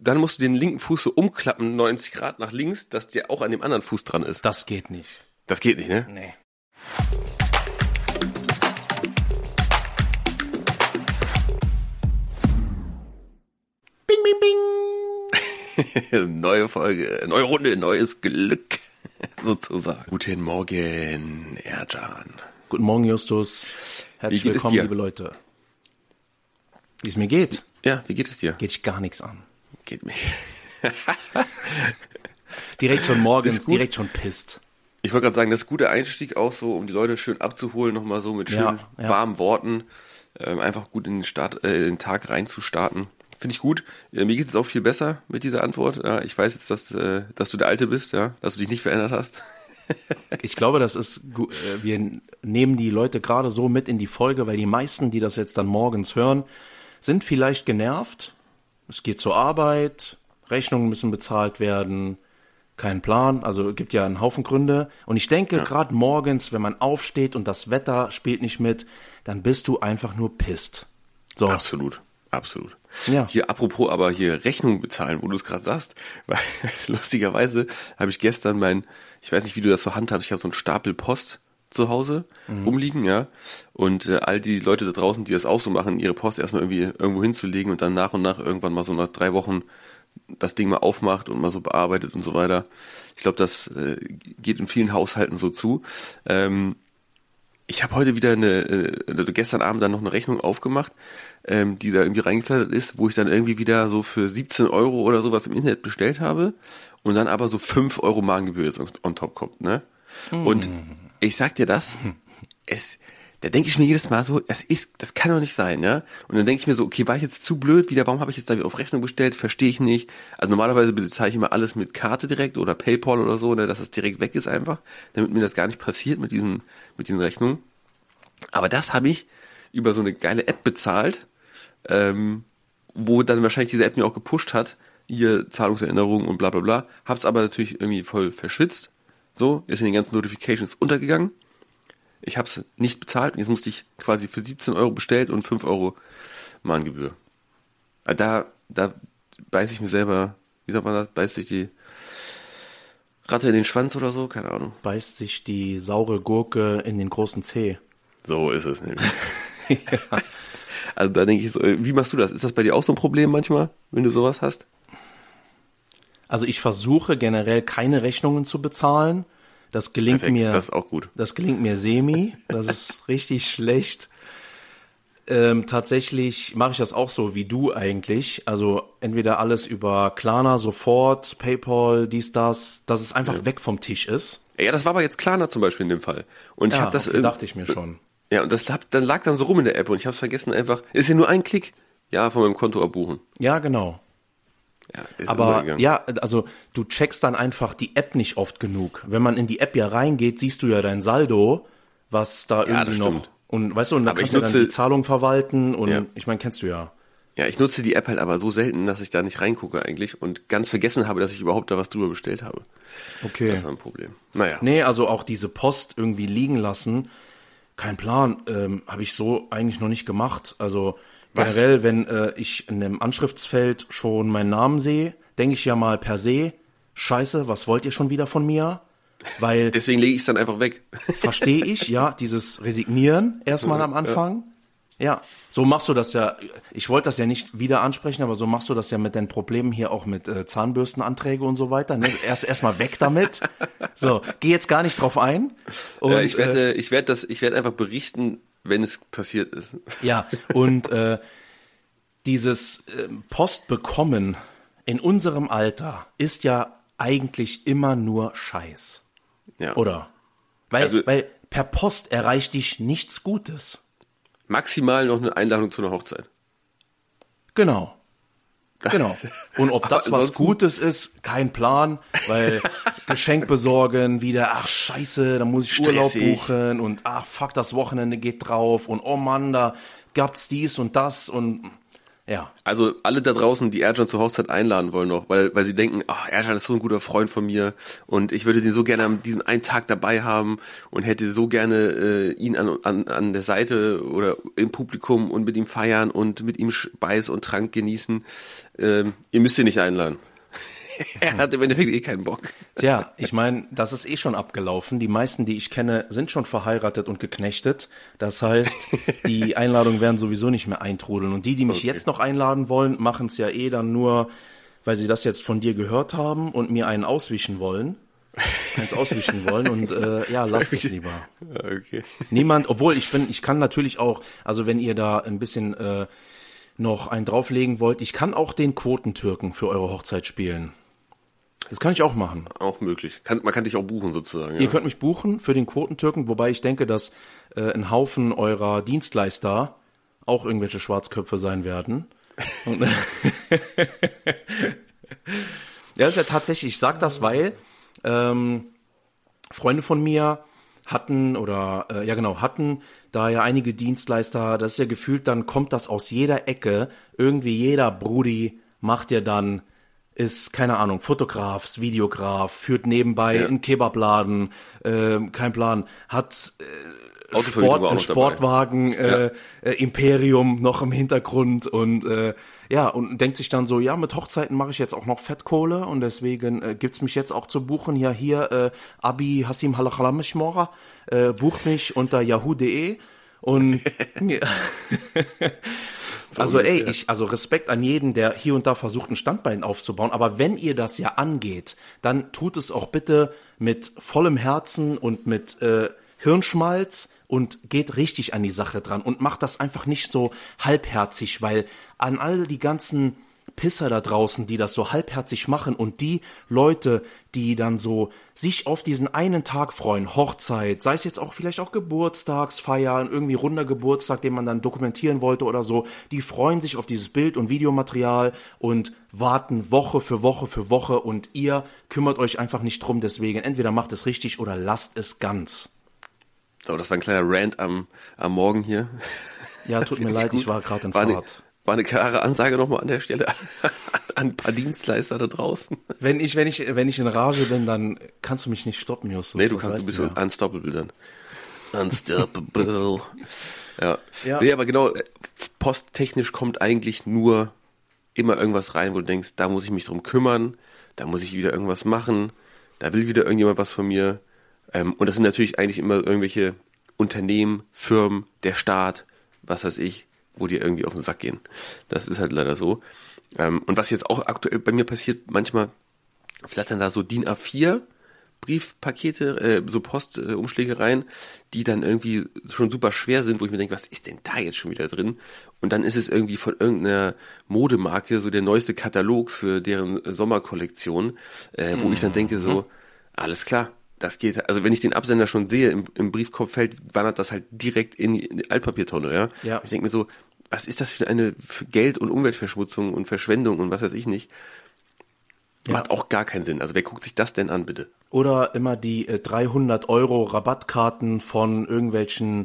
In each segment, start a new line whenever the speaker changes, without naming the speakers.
dann musst du den linken Fuß so umklappen, 90 Grad nach links, dass der auch an dem anderen Fuß dran ist.
Das geht nicht.
Das geht nicht, ne?
Nee.
Bing, bing, bing. Neue Folge, neue Runde, neues Glück, sozusagen. Guten Morgen, Ercan.
Guten Morgen, Justus. Herzlich willkommen, liebe Leute. Wie es mir geht?
Ja, wie geht es dir?
Geht dich gar nichts an.
Geht mich.
Direkt schon morgens, direkt schon pisst.
Ich wollte gerade sagen, das ist ein guter Einstieg auch so, um die Leute schön abzuholen, nochmal so mit schönen, warmen Worten. Einfach gut in den Tag reinzustarten. Finde ich gut. Mir geht es auch viel besser mit dieser Antwort. Ja, ich weiß jetzt, dass du der Alte bist, ja, dass du dich nicht verändert hast.
Ich glaube, das ist gut. Wir nehmen die Leute gerade so mit in die Folge, weil die meisten, die das jetzt dann morgens hören, sind vielleicht genervt. Es geht zur Arbeit, Rechnungen müssen bezahlt werden, kein Plan. Also gibt ja einen Haufen Gründe. Und ich denke, gerade morgens, wenn man aufsteht und das Wetter spielt nicht mit, dann bist du einfach nur pisst. So.
Absolut.
Ja.
Hier apropos aber hier Rechnung bezahlen, wo du es gerade sagst, weil lustigerweise habe ich gestern ich weiß nicht, wie du das so handhabst, ich habe so einen Stapel Post zu Hause rumliegen, ja, und all die Leute da draußen, die das auch so machen, ihre Post erstmal irgendwie irgendwo hinzulegen und dann nach und nach irgendwann mal so nach 3 Wochen das Ding mal aufmacht und mal so bearbeitet und so weiter. Ich glaube, das geht in vielen Haushalten so zu. Ich habe heute wieder gestern Abend dann noch eine Rechnung aufgemacht, die da irgendwie reingekleidet ist, wo ich dann irgendwie wieder so für 17 Euro oder sowas im Internet bestellt habe und dann aber so 5 Euro Magengebühr jetzt on top kommt, ne? Und ich sag dir das, da denke ich mir jedes Mal so, das kann doch nicht sein, ja? Und dann denke ich mir so, okay, war ich jetzt zu blöd wieder, warum habe ich jetzt da wieder auf Rechnung bestellt, verstehe ich nicht. Also normalerweise bezahle ich immer alles mit Karte direkt oder PayPal oder so, ne, dass das direkt weg ist einfach, damit mir das gar nicht passiert mit diesen Rechnungen. Aber das habe ich über so eine geile App bezahlt, wo dann wahrscheinlich diese App mir auch gepusht hat, hier Zahlungserinnerungen und bla bla bla, hab's aber natürlich irgendwie voll verschwitzt, so, ist in den ganzen Notifications untergegangen. Ich habe es nicht bezahlt und jetzt musste ich quasi für 17 Euro bestellt und 5 Euro Mahngebühr. Da beiß ich mir selber, wie sagt man das, beißt sich die Ratte in den Schwanz oder so, keine Ahnung.
Beißt sich die saure Gurke in den großen Zeh.
So ist es nämlich. Ja. Also da denke ich so, wie machst du das? Ist das bei dir auch so ein Problem manchmal, wenn du sowas hast?
Also ich versuche generell keine Rechnungen zu bezahlen. Das gelingt mir.
Das ist auch gut.
Das gelingt mir semi. Das ist richtig schlecht. Tatsächlich mache ich das auch so wie du eigentlich. Also entweder alles über Klarna sofort, PayPal, dies, das, dass es einfach weg vom Tisch ist.
Ja, das war aber jetzt Klarna zum Beispiel in dem Fall. Und ich habe das
dachte ich mir schon.
Ja, und das lag dann so rum in der App und ich habe es vergessen einfach. Ist ja nur ein Klick. Ja, von meinem Konto abbuchen.
Ja, genau.
Ja, ist
aber ja, also du checkst dann einfach die App nicht oft genug. Wenn man in die App ja reingeht, siehst du ja dein Saldo, was da irgendwie noch
stimmt.
und weißt du, und da kannst du dann die Zahlung verwalten und ich meine, kennst du ja.
Ja, ich nutze die App halt aber so selten, dass ich da nicht reingucke eigentlich und ganz vergessen habe, dass ich überhaupt da was drüber bestellt habe.
Okay.
Das war ein Problem. Naja.
Nee, also auch diese Post irgendwie liegen lassen, kein Plan, habe ich so eigentlich noch nicht gemacht. Also generell, wenn ich in einem Anschriftsfeld schon meinen Namen sehe, denke ich ja mal per se, scheiße, was wollt ihr schon wieder von mir? Weil
deswegen lege ich es dann einfach weg.
Verstehe ich, ja, dieses Resignieren erstmal am Anfang. Ja, so machst du das ja, ich wollte das ja nicht wieder ansprechen, aber so machst du das ja mit deinen Problemen hier auch mit Zahnbürstenanträge und so weiter. Ne? Erstmal weg damit. So, geh jetzt gar nicht drauf ein. Und,
ja, ich werde einfach berichten, wenn es passiert ist.
Ja, und dieses Post bekommen in unserem Alter ist ja eigentlich immer nur Scheiß.
Ja.
Oder? Weil per Post erreicht dich nichts Gutes.
Maximal noch eine Einladung zu einer Hochzeit.
Genau. Und ob das was Gutes ist, kein Plan, weil Geschenk besorgen, wieder, ach scheiße, da muss ich Urlaub buchen und ach fuck, das Wochenende geht drauf und oh Mann, da gab's dies und das und Ja.
Also alle da draußen, die Ercan zur Hochzeit einladen wollen noch, weil sie denken, ach, Ercan ist so ein guter Freund von mir und ich würde den so gerne an diesem einen Tag dabei haben und hätte so gerne ihn an der Seite oder im Publikum und mit ihm feiern und mit ihm Speis und Trank genießen. Ihr müsst ihn nicht einladen. Er hat im Endeffekt keinen Bock.
Tja, ich meine, das ist schon abgelaufen. Die meisten, die ich kenne, sind schon verheiratet und geknechtet. Das heißt, die Einladungen werden sowieso nicht mehr eintrudeln. Und die mich jetzt noch einladen wollen, machen es ja dann nur, weil sie das jetzt von dir gehört haben und mir einen auswischen wollen. Eins auswischen wollen und lasst es lieber.
Okay.
Niemand, obwohl ich kann natürlich auch, also wenn ihr da ein bisschen noch einen drauflegen wollt, ich kann auch den Quotentürken für eure Hochzeit spielen. Das kann ich auch machen.
Auch möglich. Man kann dich auch buchen sozusagen.
Ihr könnt mich buchen für den Quotentürken, wobei ich denke, dass ein Haufen eurer Dienstleister auch irgendwelche Schwarzköpfe sein werden. Und ja, das ist ja tatsächlich, ich sag das, weil Freunde von mir hatten da ja einige Dienstleister, das ist ja gefühlt, dann kommt das aus jeder Ecke, irgendwie jeder Brudi macht ja dann, ist, keine Ahnung, Fotograf, Videograf, führt nebenbei einen Kebabladen, kein Plan, hat ein Sportwagen, Imperium noch im Hintergrund und und denkt sich dann so, ja, mit Hochzeiten mache ich jetzt auch noch Fettkohle und deswegen gibt's mich jetzt auch zu buchen. Ja, hier, Abi Hassim Halachalamischmora, bucht mich unter yahoo.de und also Respekt an jeden, der hier und da versucht, ein Standbein aufzubauen, aber wenn ihr das ja angeht, dann tut es auch bitte mit vollem Herzen und mit Hirnschmalz und geht richtig an die Sache dran und macht das einfach nicht so halbherzig, weil an all die ganzen Pisser da draußen, die das so halbherzig machen und die Leute, die dann so sich auf diesen einen Tag freuen, Hochzeit, sei es jetzt auch vielleicht auch Geburtstagsfeiern, irgendwie runder Geburtstag, den man dann dokumentieren wollte oder so, die freuen sich auf dieses Bild- und Videomaterial und warten Woche für Woche für Woche und ihr kümmert euch einfach nicht drum, deswegen entweder macht es richtig oder lasst es ganz.
So, das war ein kleiner Rant am Morgen hier.
Ja, tut mir leid, ich war gerade in Fahrt.
War eine klare Ansage nochmal an der Stelle an ein paar Dienstleister da draußen.
Wenn ich in Rage bin, dann kannst du mich nicht stoppen, Justus.
Nee, du bist so unstoppable dann. Unstoppable. Ja. Nee, aber genau, posttechnisch kommt eigentlich nur immer irgendwas rein, wo du denkst, da muss ich mich drum kümmern, da muss ich wieder irgendwas machen, da will wieder irgendjemand was von mir. Und das sind natürlich eigentlich immer irgendwelche Unternehmen, Firmen, der Staat, was weiß ich, wo die irgendwie auf den Sack gehen. Das ist halt leider so. Und was jetzt auch aktuell bei mir passiert, manchmal flattern da so DIN A4 Briefpakete, so Postumschläge rein, die dann irgendwie schon super schwer sind, wo ich mir denke, was ist denn da jetzt schon wieder drin? Und dann ist es irgendwie von irgendeiner Modemarke so der neueste Katalog für deren Sommerkollektion, wo ich dann denke so, alles klar. Das geht, also wenn ich den Absender schon sehe, im Briefkorbfeld wandert das halt direkt in die Altpapiertonne, ja. Ich denke mir so, was ist das für eine Geld- und Umweltverschmutzung und Verschwendung und was weiß ich nicht. Macht auch gar keinen Sinn. Also wer guckt sich das denn an, bitte?
Oder immer die 300 € Rabattkarten von irgendwelchen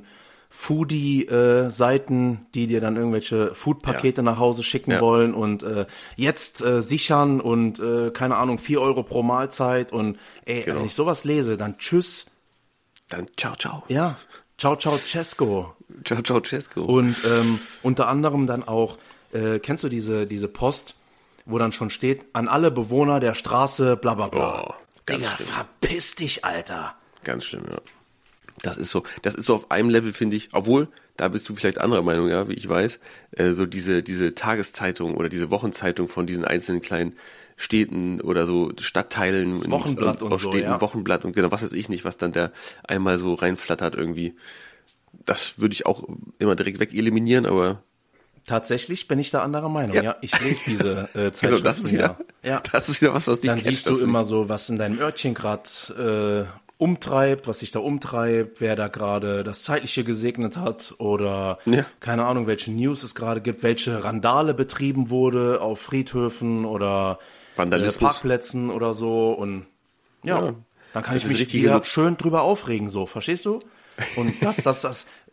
Foodie-Seiten, die dir dann irgendwelche Food-Pakete nach Hause schicken wollen und jetzt sichern und keine Ahnung, 4 € pro Mahlzeit und wenn ich sowas lese, dann tschüss.
Dann ciao, ciao.
Ja, ciao, ciao, Cesco.
Ciao, ciao, Cesco.
Und unter anderem dann auch, kennst du diese Post, wo dann schon steht, an alle Bewohner der Straße, bla bla bla.
Oh,
Digga,
schlimm.
verpiss dich, Alter.
Ganz schlimm, ja. Das ist so auf einem Level, finde ich, obwohl, da bist du vielleicht anderer Meinung, ja, wie ich weiß, so diese Tageszeitung oder diese Wochenzeitung von diesen einzelnen kleinen Städten oder so Stadtteilen.
Das Wochenblatt und so,
Städten,
ja.
Wochenblatt und genau, was weiß ich nicht, was dann da einmal so reinflattert irgendwie. Das würde ich auch immer direkt wegeliminieren, aber...
Tatsächlich bin ich da anderer Meinung, ja. Ich lese diese Zeitschriften,
genau, das ist wieder, das ist wieder was dich
dann siehst du immer so, was in deinem Örtchen gerade umtreibt, was sich da umtreibt, wer da gerade das Zeitliche gesegnet hat oder keine Ahnung, welche News es gerade gibt, welche Randale betrieben wurde auf Friedhöfen oder Parkplätzen oder so und dann kann ich mich wieder schön drüber aufregen, so, verstehst du? Und das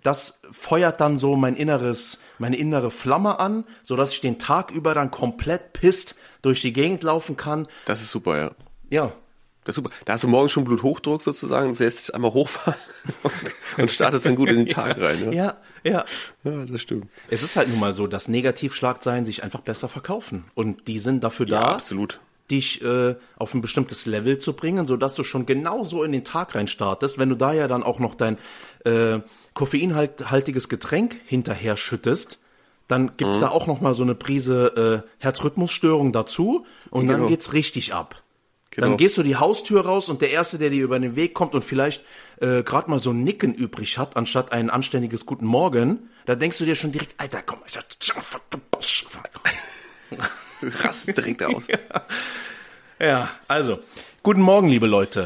das feuert dann so meine innere Flamme an, sodass ich den Tag über dann komplett pisst durch die Gegend laufen kann.
Das ist super, ja.
Ja.
Das ist super. Da hast du morgens schon Bluthochdruck sozusagen, du lässt dich einmal hochfahren und startest dann gut in den Tag rein. Ne?
Ja.
Ja, das stimmt.
Es ist halt nun mal so, dass Negativschlagzeilen sich einfach besser verkaufen. Und die sind dafür
Ja,
da,
absolut.
dich auf ein bestimmtes Level zu bringen, sodass du schon genauso in den Tag rein startest. Wenn du da ja dann auch noch dein koffeinhaltiges Getränk hinterher schüttest, dann gibt's da auch noch mal so eine Prise Herzrhythmusstörung dazu und dann geht's richtig ab.
Genau.
Dann gehst du die Haustür raus und der Erste, der dir über den Weg kommt und vielleicht gerade mal so ein Nicken übrig hat, anstatt ein anständiges Guten Morgen, da denkst du dir schon direkt, Alter, komm,
Rasst direkt aus.
Ja, also, guten Morgen, liebe Leute.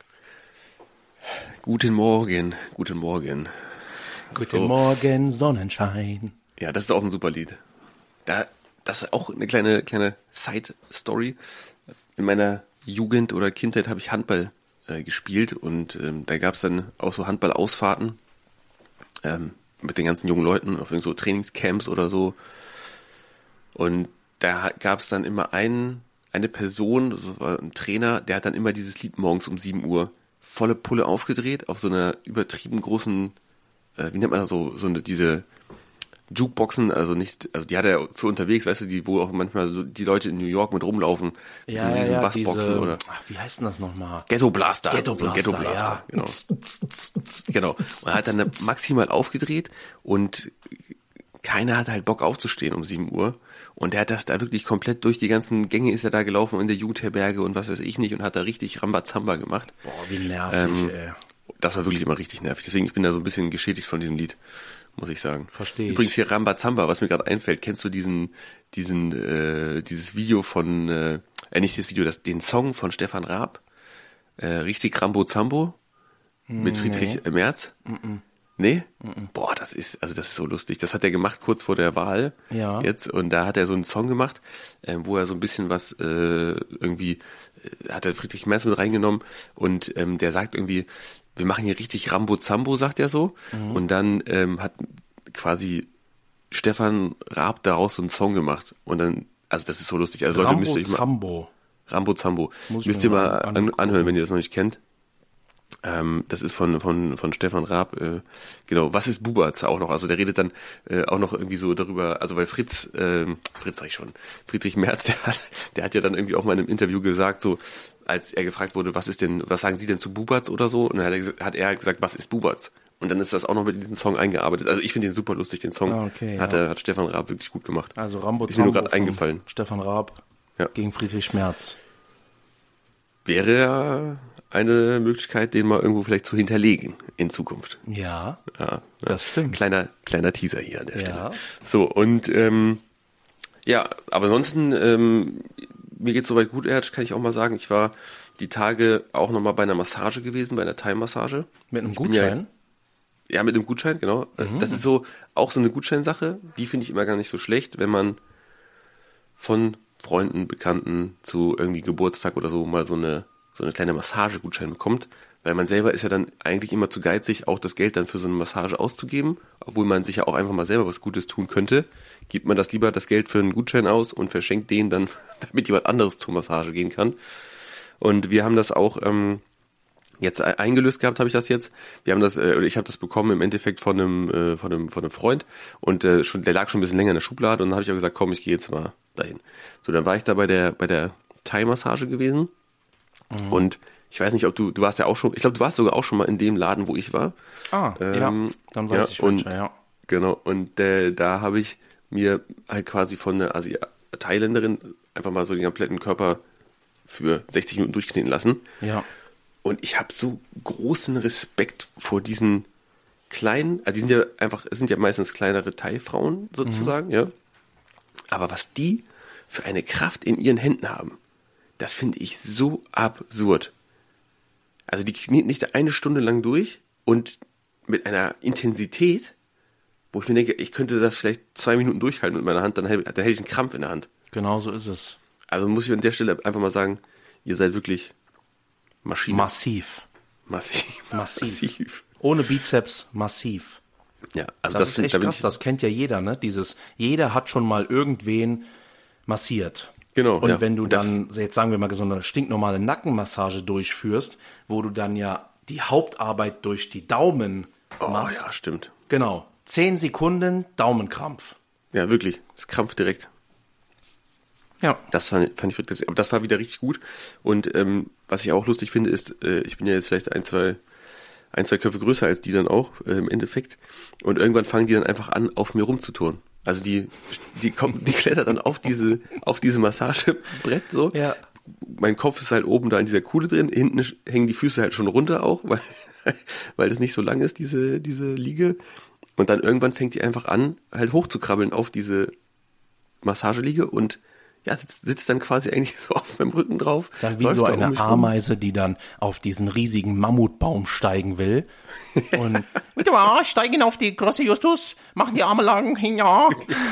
Guten Morgen, guten Morgen.
Guten Morgen, Sonnenschein.
Ja, das ist auch ein super Lied. Das ist auch eine kleine Side-Story. In meiner Jugend oder Kindheit habe ich Handball gespielt und da gab es dann auch so Handballausfahrten mit den ganzen jungen Leuten auf so Trainingscamps oder so. Und da gab es dann immer eine Person, das war ein Trainer, der hat dann immer dieses Lied morgens um 7 Uhr volle Pulle aufgedreht auf so einer übertrieben großen, wie nennt man das diese Jukeboxen, also die hat er für unterwegs, weißt du, wo auch manchmal so die Leute in New York mit rumlaufen.
Ja,
mit diesen
Bassboxen
oder.
Wie heißt denn das nochmal?
Ghetto Blaster.
Ghetto Blaster,
ja. Genau. Genau. Und er hat dann
maximal
maximal aufgedreht und keiner hat halt Bock aufzustehen um 7 Uhr. Und der hat das da wirklich komplett durch die ganzen Gänge ist er da gelaufen in der Jugendherberge und was weiß ich nicht und hat da richtig Rambazamba gemacht.
Boah, wie nervig, ey.
Das war wirklich immer richtig nervig. Deswegen, ich bin da so ein bisschen geschädigt von diesem Lied, muss ich sagen.
Verstehe ich.
Übrigens hier Rambazamba, was mir gerade einfällt, kennst du dieses Video von, nicht das Video, den Song von Stefan Raab, richtig Rambo-Zambo mit Friedrich Merz? Nee? Boah, das ist so lustig. Das hat er gemacht kurz vor der Wahl jetzt und da hat er so einen Song gemacht, wo er so ein bisschen was hat er Friedrich Merz mit reingenommen und der sagt irgendwie, wir machen hier richtig Rambo-Zambo, sagt er so. Und dann hat quasi Stefan Raab daraus so einen Song gemacht. Und dann, also das ist so lustig. Also Leute, müsst ihr mal Rambo-Zambo. Müsst ihr mal anhören, wenn ihr das noch nicht kennt. Das ist von Stefan Raab, genau, was ist Bubatz auch noch, also der redet dann auch noch irgendwie so darüber, also weil Friedrich Merz, der hat ja dann irgendwie auch mal in einem Interview gesagt, so, als er gefragt wurde, was sagen Sie denn zu Bubatz oder so, und dann hat er gesagt, was ist Bubatz? Und dann ist das auch noch mit in diesen Song eingearbeitet. Also ich finde den super lustig, den Song. Hat Stefan Raab wirklich gut gemacht.
Also Rambo
ist mir nur gerade eingefallen.
Stefan Raab gegen Friedrich Merz.
Wäre ja eine Möglichkeit, den mal irgendwo vielleicht zu hinterlegen in Zukunft.
Ja, das stimmt.
Kleiner Teaser hier an der Stelle.
Ja.
So, und aber ansonsten, mir geht's soweit gut, Erd, kann ich auch mal sagen. Ich war die Tage auch nochmal bei einer Massage gewesen, bei einer Thai-Massage.
Mit einem Gutschein?
Ja, mit einem Gutschein, genau. Das ist auch so eine Gutscheinsache. Die finde ich immer gar nicht so schlecht, wenn man von Freunden, Bekannten zu irgendwie Geburtstag oder so mal so eine kleine Massagegutschein bekommt, weil man selber ist ja dann eigentlich immer zu geizig, auch das Geld dann für so eine Massage auszugeben, obwohl man sich ja auch einfach mal selber was Gutes tun könnte, gibt man das lieber das Geld für einen Gutschein aus und verschenkt den dann, damit jemand anderes zur Massage gehen kann. Und wir haben das auch jetzt eingelöst gehabt, habe ich das jetzt. Wir haben das, oder ich habe das bekommen im Endeffekt von einem Freund und der lag schon ein bisschen länger in der Schublade und dann habe ich auch gesagt, komm, ich gehe jetzt mal dahin. So, dann war ich da bei der Thai-Massage gewesen. Und ich weiß nicht, ob du warst ja auch schon, ich glaube, du warst sogar auch schon mal in dem Laden, wo ich war.
Dann weiß ich welcher, ja.
Genau, und da habe ich mir halt quasi von einer Thailänderin einfach mal so den kompletten Körper für 60 Minuten durchkneten lassen.
Ja.
Und ich habe so großen Respekt vor diesen kleinen, also es sind ja meistens kleinere Thai-Frauen sozusagen, ja. Aber was die für eine Kraft in ihren Händen haben, das finde ich so absurd. Also die kneten nicht eine Stunde lang durch und mit einer Intensität, wo ich mir denke, ich könnte das vielleicht 2 Minuten durchhalten mit meiner Hand, dann hätte ich einen Krampf in der Hand.
Genau so ist es.
Also muss ich an der Stelle einfach mal sagen, ihr seid wirklich Maschine.
Massiv.
Massiv.
Ohne Bizeps, massiv.
Ja, also
Das ist echt krass, das kennt ja jeder, ne? Jeder hat schon mal irgendwen massiert.
Genau.
Und
ja.
wenn du dann, jetzt sagen wir mal, so eine stinknormale Nackenmassage durchführst, wo du dann ja die Hauptarbeit durch die Daumen machst.
Ja, stimmt.
Genau. 10 Sekunden Daumenkrampf.
Ja, wirklich. Das krampft direkt.
Ja.
Das fand ich wirklich, aber das war wieder richtig gut. Und was ich auch lustig finde, ist, ich bin ja jetzt vielleicht ein, zwei Köpfe größer als die dann auch im Endeffekt. Und irgendwann fangen die dann einfach an, auf mir rumzuturnen. Also die klettert dann auf diese Massagebrett so.
Ja.
Mein Kopf ist halt oben da in dieser Kuhle drin. Hinten hängen die Füße halt schon runter auch, weil das nicht so lang ist, diese Liege. Und dann irgendwann fängt die einfach an, halt hochzukrabbeln auf diese Massageliege und ja, sitzt dann quasi eigentlich so auf meinem Rücken drauf.
Dann wie so eine Ameise, die dann auf diesen riesigen Mammutbaum steigen will. Und bitte mal, steigen auf die große Justus, machen die Arme lang, ja.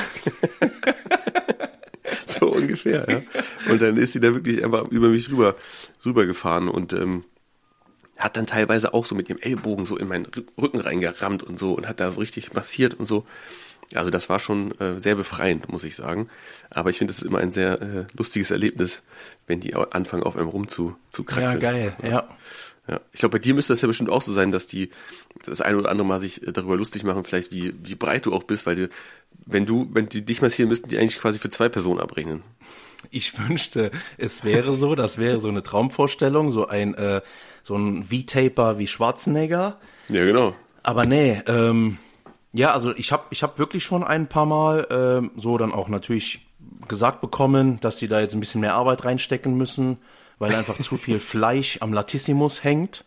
So ungefähr, ja. Und dann ist sie da wirklich einfach über mich rübergefahren und hat dann teilweise auch so mit ihrem Ellbogen so in meinen Rücken reingerammt und so und hat da so richtig massiert und so. Also das war schon sehr befreiend, muss ich sagen. Aber ich finde, es ist immer ein sehr lustiges Erlebnis, wenn die anfangen, auf einem rumzukraxeln.
Ja, geil, ja.
Ja. Ich glaube, bei dir müsste das ja bestimmt auch so sein, dass die das eine oder andere Mal sich darüber lustig machen, vielleicht wie breit du auch bist, weil wenn die dich massieren, müssten die eigentlich quasi für 2 Personen abrechnen.
Ich wünschte, es wäre so, das wäre so eine Traumvorstellung, so ein V-Taper wie Schwarzenegger.
Ja, genau.
Aber nee, ja, also ich hab wirklich schon ein paar Mal so dann auch natürlich gesagt bekommen, dass die da jetzt ein bisschen mehr Arbeit reinstecken müssen, weil einfach zu viel Fleisch am Latissimus hängt.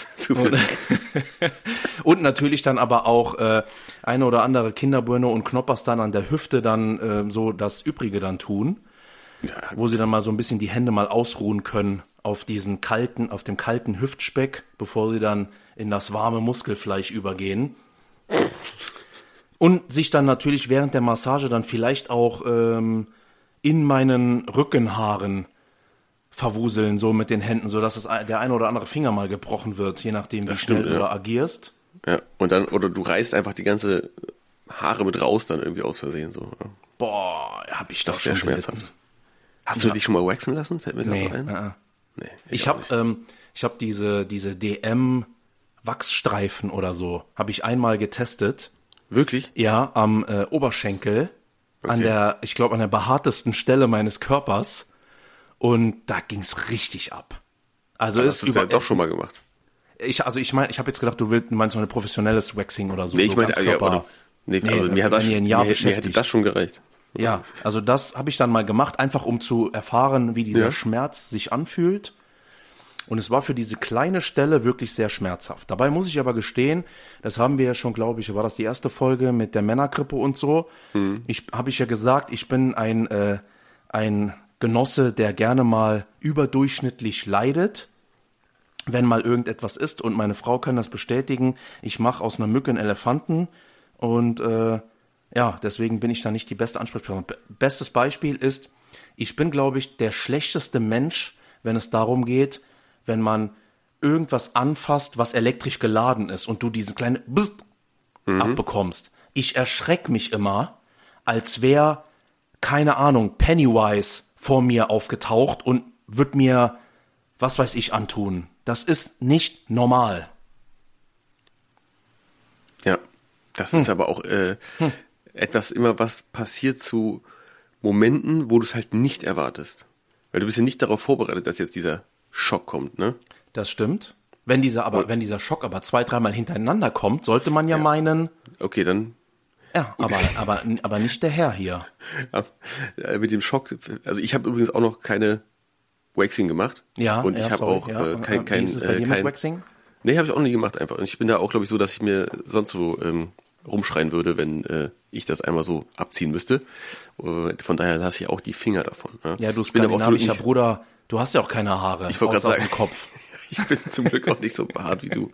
Und natürlich dann aber auch eine oder andere Kinderburne und Knoppers dann an der Hüfte dann so das Übrige dann tun. Ja. Wo sie dann mal so ein bisschen die Hände mal ausruhen können auf dem kalten Hüftspeck, bevor sie dann in das warme Muskelfleisch übergehen. Und sich dann natürlich während der Massage dann vielleicht auch in meinen Rückenhaaren verwuseln, so mit den Händen, so dass der eine oder andere Finger mal gebrochen wird, je nachdem, wie schnell du da agierst.
Ja, und dann, oder du reißt einfach die ganze Haare mit raus dann irgendwie aus Versehen, so. Ja.
Boah, hab ich das schon
schmerzhaft. Hast du dich schon mal waxen lassen? Fällt mir gerade so ein.
Nee, ich hab diese DM Wachsstreifen oder so, habe ich einmal getestet.
Wirklich?
Ja, am Oberschenkel,
okay.
Ich glaube an der behaartesten Stelle meines Körpers. Und da ging's richtig ab. Also
ist über doch schon mal gemacht.
Ich habe jetzt gedacht, du meinst so ein professionelles Waxing oder so.
Nee, ich
so
meine, mir hätte das schon gereicht.
Ja, also das habe ich dann mal gemacht, einfach um zu erfahren, wie dieser Schmerz sich anfühlt. Und es war für diese kleine Stelle wirklich sehr schmerzhaft. Dabei muss ich aber gestehen, das haben wir ja schon, glaube ich, war das die erste Folge mit der Männergrippe und so. Habe ich ja gesagt, ich bin ein Genosse, der gerne mal überdurchschnittlich leidet, wenn mal irgendetwas ist. Und meine Frau kann das bestätigen. Ich mache aus einer Mücke einen Elefanten. Und deswegen bin ich da nicht die beste Ansprechpartnerin. Bestes Beispiel ist, ich bin, glaube ich, der schlechteste Mensch, wenn es darum geht, wenn man irgendwas anfasst, was elektrisch geladen ist und du diesen kleinen Bzzzt abbekommst. Ich erschreck mich immer, als wäre, keine Ahnung, Pennywise vor mir aufgetaucht und wird mir, was weiß ich, antun. Das ist nicht normal.
Ja, das ist aber auch etwas immer, was passiert zu Momenten, wo du es halt nicht erwartest. Weil du bist ja nicht darauf vorbereitet, dass jetzt dieser Schock kommt, ne?
Das stimmt. Wenn dieser Schock aber 2-3 Mal hintereinander kommt, sollte man ja meinen.
Okay, dann.
Ja, aber nicht der Herr hier.
Mit dem Schock, also ich habe übrigens auch noch keine Waxing gemacht.
Ja,
und ich habe auch kein
Wie ist es bei dir mit Waxing?
Nee, habe ich auch nie gemacht einfach. Und ich bin da auch, glaube ich, so, dass ich mir sonst so rumschreien würde, wenn ich das einmal so abziehen müsste. Von daher lasse ich auch die Finger davon. Ne?
Ja, du skandinavischer Bruder, du hast ja auch keine Haare.
Ich wollte gerade sagen,
auf dem Kopf.
Ich bin zum Glück auch nicht so behaart wie du.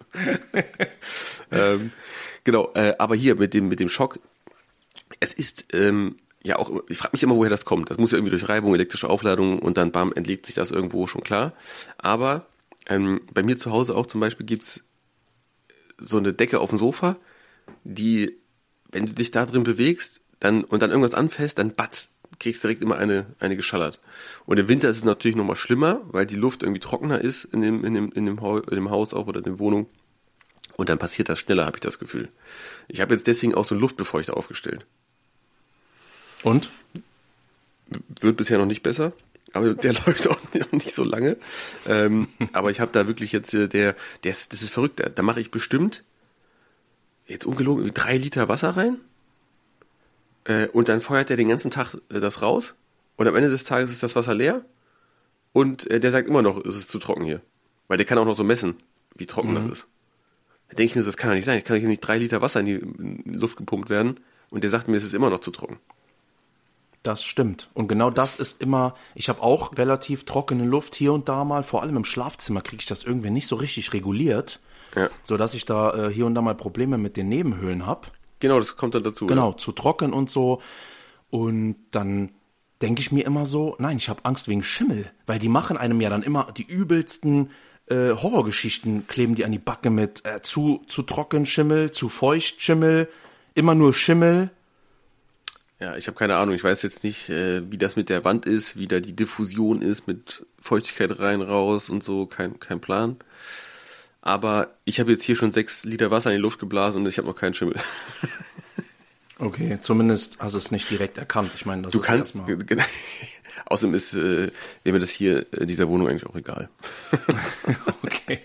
Genau, aber hier mit dem Schock, es ist ja auch, ich frage mich immer, woher das kommt. Das muss ja irgendwie durch Reibung, elektrische Aufladung und dann bam, entlegt sich das irgendwo, schon klar. Aber bei mir zu Hause auch zum Beispiel gibt's so eine Decke auf dem Sofa, die wenn du dich da drin bewegst und dann irgendwas anfasst, dann batz, kriegst direkt immer eine geschallert. Und im Winter ist es natürlich nochmal schlimmer, weil die Luft irgendwie trockener ist in dem Haus auch oder in der Wohnung. Und dann passiert das schneller, habe ich das Gefühl. Ich habe jetzt deswegen auch so einen Luftbefeuchter aufgestellt.
Und?
Wird bisher noch nicht besser, aber der läuft auch noch nicht so lange. Aber ich habe da wirklich jetzt, das ist verrückt, da mache ich bestimmt, jetzt ungelogen, 3 Liter Wasser rein. Und dann feuert der den ganzen Tag das raus. Und am Ende des Tages ist das Wasser leer. Und der sagt immer noch, es ist zu trocken hier. Weil der kann auch noch so messen, wie trocken das ist. Da denke ich mir, das kann doch nicht sein. Ich kann hier nicht 3 Liter Wasser in die Luft gepumpt werden. Und der sagt mir, es ist immer noch zu trocken.
Das stimmt. Und genau das ist immer, ich habe auch relativ trockene Luft hier und da mal, vor allem im Schlafzimmer kriege ich das irgendwie nicht so richtig reguliert, sodass ich da hier und da mal Probleme mit den Nebenhöhlen habe.
Genau, das kommt dann dazu.
Genau, zu trocken und so. Und dann denke ich mir immer so, nein, ich habe Angst wegen Schimmel, weil die machen einem ja dann immer die übelsten Horrorgeschichten, kleben die an die Backe mit zu trocken Schimmel, zu feucht Schimmel, immer nur Schimmel.
Ja, ich habe keine Ahnung. Ich weiß jetzt nicht, wie das mit der Wand ist, wie da die Diffusion ist mit Feuchtigkeit rein, raus und so. Kein Plan. Aber ich habe jetzt hier schon 6 Liter Wasser in die Luft geblasen und ich habe noch keinen Schimmel.
Okay, zumindest hast du es nicht direkt erkannt. Ich meine, das
Du
ist
kannst,
erstmal.
außerdem ist wäre mir das hier in dieser Wohnung eigentlich auch egal.
Okay.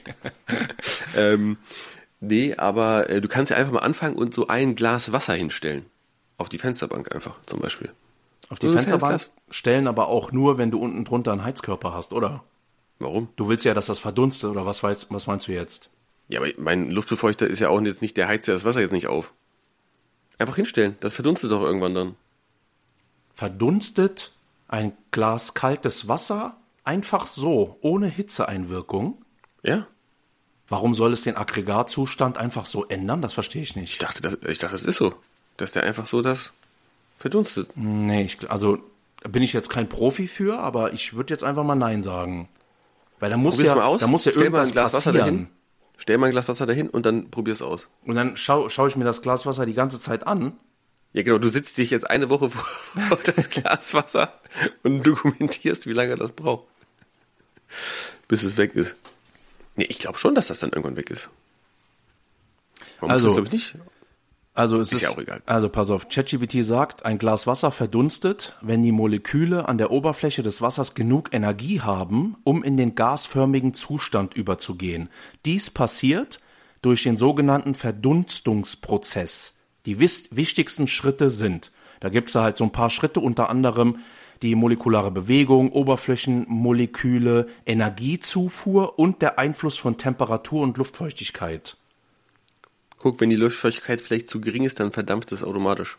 Nee, aber du kannst ja einfach mal anfangen und so ein Glas Wasser hinstellen. Auf die Fensterbank einfach zum Beispiel.
Auf die
So ein
Fensterbank
kleines
stellen aber auch nur, wenn du unten drunter einen Heizkörper hast, oder?
Warum?
Du willst ja, dass das verdunstet, oder was meinst du jetzt?
Ja, aber mein Luftbefeuchter ist ja auch jetzt nicht, der heizt ja das Wasser jetzt nicht auf. Einfach hinstellen, das verdunstet doch irgendwann dann.
Verdunstet ein Glas kaltes Wasser einfach so, ohne Hitzeeinwirkung?
Ja?
Warum soll es den Aggregatzustand einfach so ändern? Das verstehe ich nicht.
Ich dachte, das ist so. Dass der einfach so das verdunstet.
Nee, also bin ich jetzt kein Profi für, aber ich würde jetzt einfach mal Nein sagen. Weil da muss
Probier's mal aus.
da muss ja
Stell mal
irgendwas
ein Glas Wasser
passieren.
dahin. Stell mal ein Glas Wasser dahin und dann probier's aus.
Und dann schau ich mir das Glas Wasser die ganze Zeit an.
Ja genau, du sitzt dich jetzt eine Woche vor das Glas Wasser und dokumentierst, wie lange das braucht. Bis es weg ist. Nee, ich glaube schon, dass das dann irgendwann weg ist. Man muss das, glaub ich, nicht.
Also es ist
ja auch egal.
Also pass auf, ChatGPT sagt, ein Glas Wasser verdunstet, wenn die Moleküle an der Oberfläche des Wassers genug Energie haben, um in den gasförmigen Zustand überzugehen. Dies passiert durch den sogenannten Verdunstungsprozess. Die wichtigsten Schritte sind, da gibt's halt so ein paar Schritte, unter anderem die molekulare Bewegung, Oberflächenmoleküle, Energiezufuhr und der Einfluss von Temperatur und Luftfeuchtigkeit.
Guck, wenn die Luftfeuchtigkeit vielleicht zu gering ist, dann verdampft es automatisch.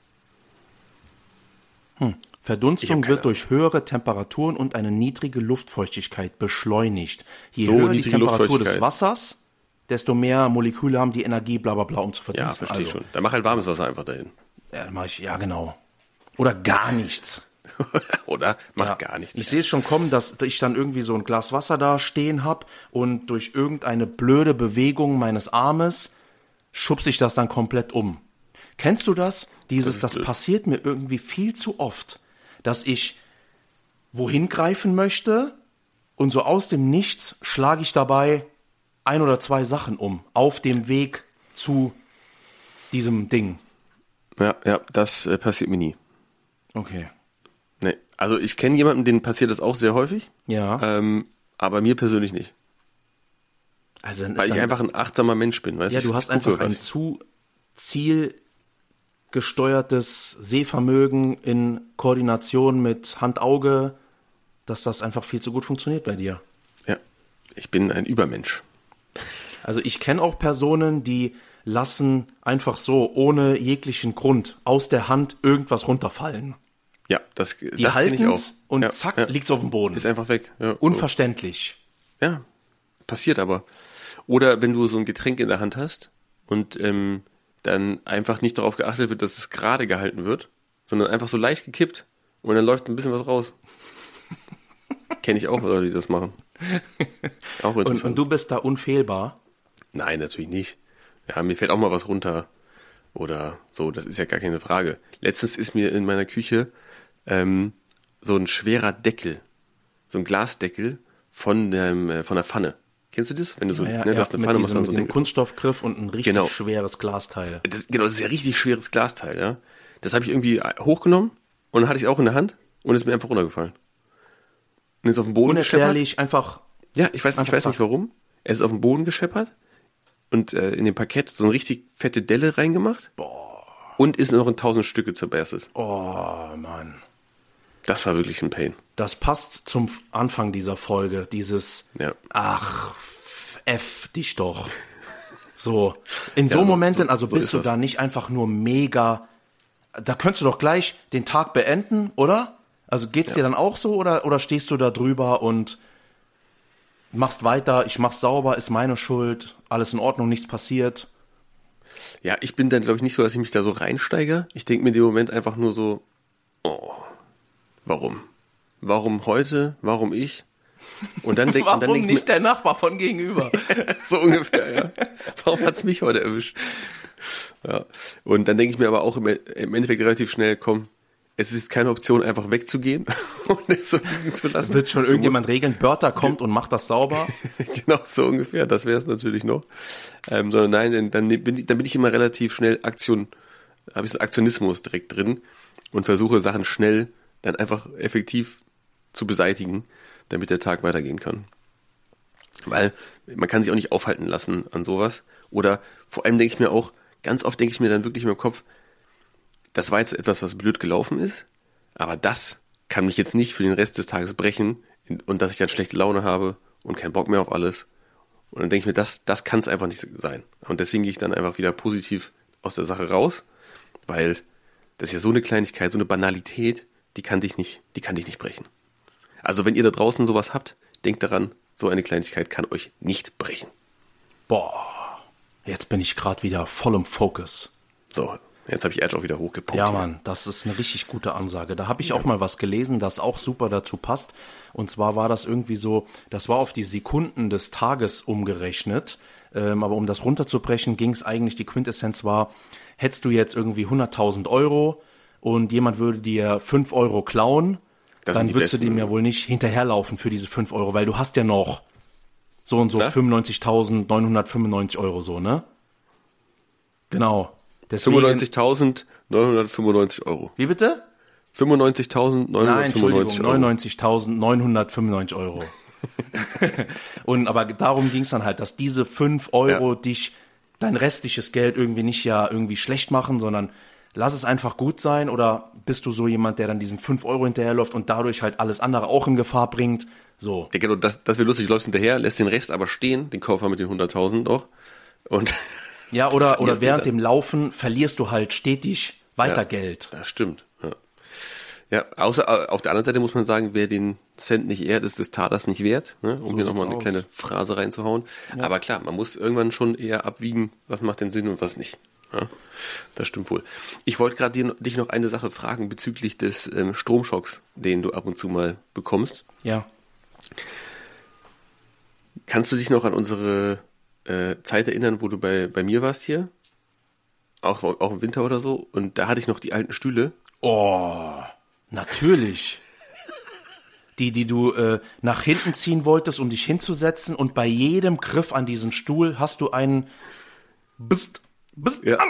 Verdunstung wird durch höhere Temperaturen und eine niedrige Luftfeuchtigkeit beschleunigt. Je
So
höher die
niedrige
Temperatur des
Luftfeuchtigkeit.
Wassers, desto mehr Moleküle haben die Energie, bla bla bla, um zu
Ja,
verdunsten.
verstehe ich schon. Dann mach halt warmes Wasser einfach dahin.
Ja, dann mach ich, ja genau. Oder gar nichts.
Oder mach
Ja.
gar nichts.
Ich sehe es schon kommen, dass ich dann irgendwie so ein Glas Wasser da stehen hab und durch irgendeine blöde Bewegung meines Armes schubse ich das dann komplett um. Kennst du das? Das passiert mir irgendwie viel zu oft, dass ich wohin greifen möchte und so aus dem Nichts schlage ich dabei 1 oder 2 Sachen um, auf dem Weg zu diesem Ding.
Ja, das passiert mir nie.
Okay.
Nee. Also ich kenne jemanden, denen passiert das auch sehr häufig,
Ja.
aber mir persönlich nicht.
Also dann ist
Weil ich
dann,
einfach ein achtsamer Mensch bin, weißt du?
ja, du
Ich
hast
gucke,
einfach ein
was-
zu zielgesteuertes Sehvermögen in Koordination mit Hand-Auge, dass das einfach viel zu gut funktioniert bei dir.
Ja, ich bin ein Übermensch.
Also ich kenne auch Personen, die lassen einfach so, ohne jeglichen Grund, aus der Hand irgendwas runterfallen.
Ja, das
Die
kenn ich
halten's
auch.
und
Ja,
zack,
ja.
liegt's auf dem Boden.
Ist einfach weg. Ja,
Unverständlich.
so. Ja, passiert aber. Oder wenn du so ein Getränk in der Hand hast und dann einfach nicht darauf geachtet wird, dass es gerade gehalten wird, sondern einfach so leicht gekippt und dann läuft ein bisschen was raus. Kenne ich auch Leute, die das machen. Auch interessant.
Und du bist da unfehlbar.
Nein, natürlich nicht. Ja, mir fällt auch mal was runter. oder so, das ist ja gar keine Frage. Letztens ist mir in meiner Küche so ein schwerer Deckel, so ein Glasdeckel von der Pfanne. Kennst du das? Wenn du so,
Ja,
du hast eine Pfanne,
mit diesem Kunststoffgriff und ein richtig schweres Glasteil.
Das ist ja richtig schweres Glasteil, ja. Das habe ich irgendwie hochgenommen und dann hatte ich es auch in der Hand und ist mir einfach runtergefallen. Und ist auf dem Boden
unerklärlich, einfach.
Ja, ich weiß nicht warum. Es ist auf dem Boden gescheppert und in dem Parkett so eine richtig fette Delle reingemacht.
Boah.
Und ist noch in 1000 Stücke zerberstet.
Oh, Mann.
Das war wirklich ein Pain.
Das passt zum Anfang dieser Folge, dieses,
Ja.
ach, F dich doch. So, in so Momenten, also bist du da nicht einfach nur mega, da könntest du doch gleich den Tag beenden, oder? Also geht's dir dann auch so, oder stehst du da drüber und machst weiter, ich mach's sauber, ist meine Schuld, alles in Ordnung, nichts passiert?
Ja, ich bin dann, glaube ich, nicht so, dass ich mich da so reinsteige. Ich denke mir in dem Moment einfach nur so, oh, warum? Warum heute? Warum ich? Und dann
Warum nicht der Nachbar von gegenüber?
So ungefähr, ja. Warum hat's mich heute erwischt? Ja. Und dann denke ich mir aber auch im Endeffekt relativ schnell, komm, es ist jetzt keine Option, einfach wegzugehen und es so liegen zu lassen.
Wird schon irgendjemand regeln, Bertha kommt und macht das sauber?
Genau, so ungefähr, das wäre es natürlich noch. Sondern nein, dann bin ich immer relativ schnell habe ich so Aktionismus direkt drin und versuche Sachen schnell dann einfach effektiv zu beseitigen, damit der Tag weitergehen kann. Weil man kann sich auch nicht aufhalten lassen an sowas. Oder vor allem ganz oft denke ich mir dann wirklich in meinem Kopf, das war jetzt etwas, was blöd gelaufen ist, aber das kann mich jetzt nicht für den Rest des Tages brechen und dass ich dann schlechte Laune habe und keinen Bock mehr auf alles. Und dann denke ich mir, das kann es einfach nicht sein. Und deswegen gehe ich dann einfach wieder positiv aus der Sache raus, weil das ist ja so eine Kleinigkeit, so eine Banalität, die kann dich nicht brechen. Also wenn ihr da draußen sowas habt, denkt daran, so eine Kleinigkeit kann euch nicht brechen.
Boah, jetzt bin ich gerade wieder voll im Fokus.
So, jetzt habe ich Edge auch wieder hochgepumpt.
Ja, Mann, das ist eine richtig gute Ansage. Da habe ich auch mal was gelesen, das auch super dazu passt. Und zwar war das irgendwie so, das war auf die Sekunden des Tages umgerechnet. Aber um das runterzubrechen, ging es eigentlich, die Quintessenz war, hättest du jetzt irgendwie 100.000 Euro und jemand würde dir 5 Euro klauen, dann würdest du dem ja wohl nicht hinterherlaufen für diese 5 Euro, weil du hast ja noch so und so 95.995 Euro so, ne? Genau.
95.995 Euro.
Wie bitte?
95.995
Nein, Entschuldigung,
Euro.
99.995 Euro. Aber darum ging es dann halt, dass diese 5 Euro dich, dein restliches Geld irgendwie nicht irgendwie schlecht machen, sondern lass es einfach gut sein, oder bist du so jemand, der dann diesen 5 Euro hinterherläuft und dadurch halt alles andere auch in Gefahr bringt? So.
Ja, genau, das wäre lustig, du läufst hinterher, lässt den Rest aber stehen, den Koffer mit den 100.000 auch. Und
ja, oder während dem Laufen verlierst du halt stetig weiter Geld.
Das stimmt. Ja, außer auf der anderen Seite muss man sagen, wer den Cent nicht ehrt, ist des Taters nicht wert, ne? Um so hier nochmal eine kleine Phrase reinzuhauen. Ja. Aber klar, man muss irgendwann schon eher abwiegen, was macht denn Sinn und was nicht. Ja, das stimmt wohl. Ich wollte gerade dich noch eine Sache fragen bezüglich des Stromschocks, den du ab und zu mal bekommst.
Ja.
Kannst du dich noch an unsere Zeit erinnern, wo du bei mir warst hier? Auch im Winter oder so. Und da hatte ich noch die alten Stühle.
Oh, natürlich. Die du nach hinten ziehen wolltest, um dich hinzusetzen, und bei jedem Griff an diesen Stuhl hast du einen
Ja.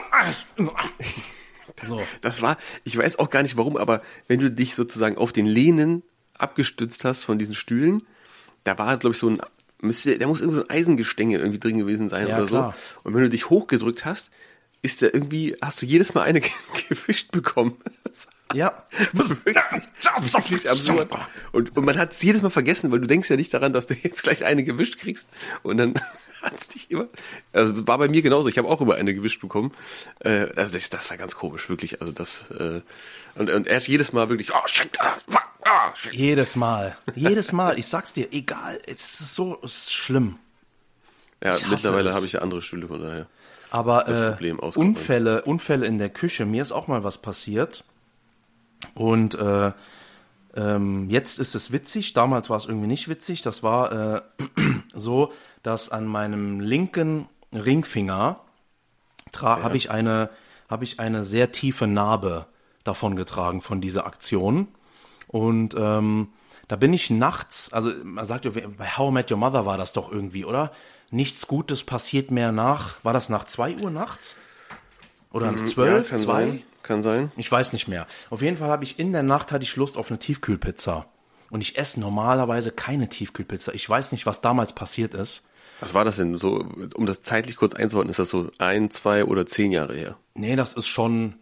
So.
Das war, ich weiß auch gar nicht warum, aber wenn du dich sozusagen auf den Lehnen abgestützt hast von diesen Stühlen, da war, glaube ich, da muss irgendwo so ein Eisengestänge irgendwie drin gewesen sein oder
klar.
so. Und wenn du dich hochgedrückt hast, hast du jedes Mal eine gewischt bekommen.
Ja.
Wirklich absurd. Und man hat es jedes Mal vergessen, weil du denkst ja nicht daran, dass du jetzt gleich eine gewischt kriegst. Und dann hat es dich immer. Also war bei mir genauso. Ich habe auch immer eine gewischt bekommen. Also das war ganz komisch, wirklich. Also das und erst jedes Mal wirklich. Oh shit! Shit.
Jedes Mal. Ich sag's dir, egal. Es ist schlimm.
Ja, mittlerweile habe ich ja andere Stühle, von daher.
Aber Unfälle in der Küche. Mir ist auch mal was passiert. Und jetzt ist es witzig. Damals war es irgendwie nicht witzig. Das war so, dass an meinem linken Ringfinger habe ich eine habe ich eine sehr tiefe Narbe davon getragen von dieser Aktion. Und da bin ich nachts, also man sagt ja, bei How I Met Your Mother war das doch irgendwie, oder? Nichts Gutes passiert mehr war das nach 2 Uhr nachts? Oder nach 12,
ja,
2?
Kann sein.
Ich weiß nicht mehr. Auf jeden Fall in der Nacht hatte ich Lust auf eine Tiefkühlpizza. Und ich esse normalerweise keine Tiefkühlpizza. Ich weiß nicht, was damals passiert ist.
Was war das denn? So, um das zeitlich kurz einzuordnen, ist das so 1, 2 oder 10 Jahre her?
Nee, das ist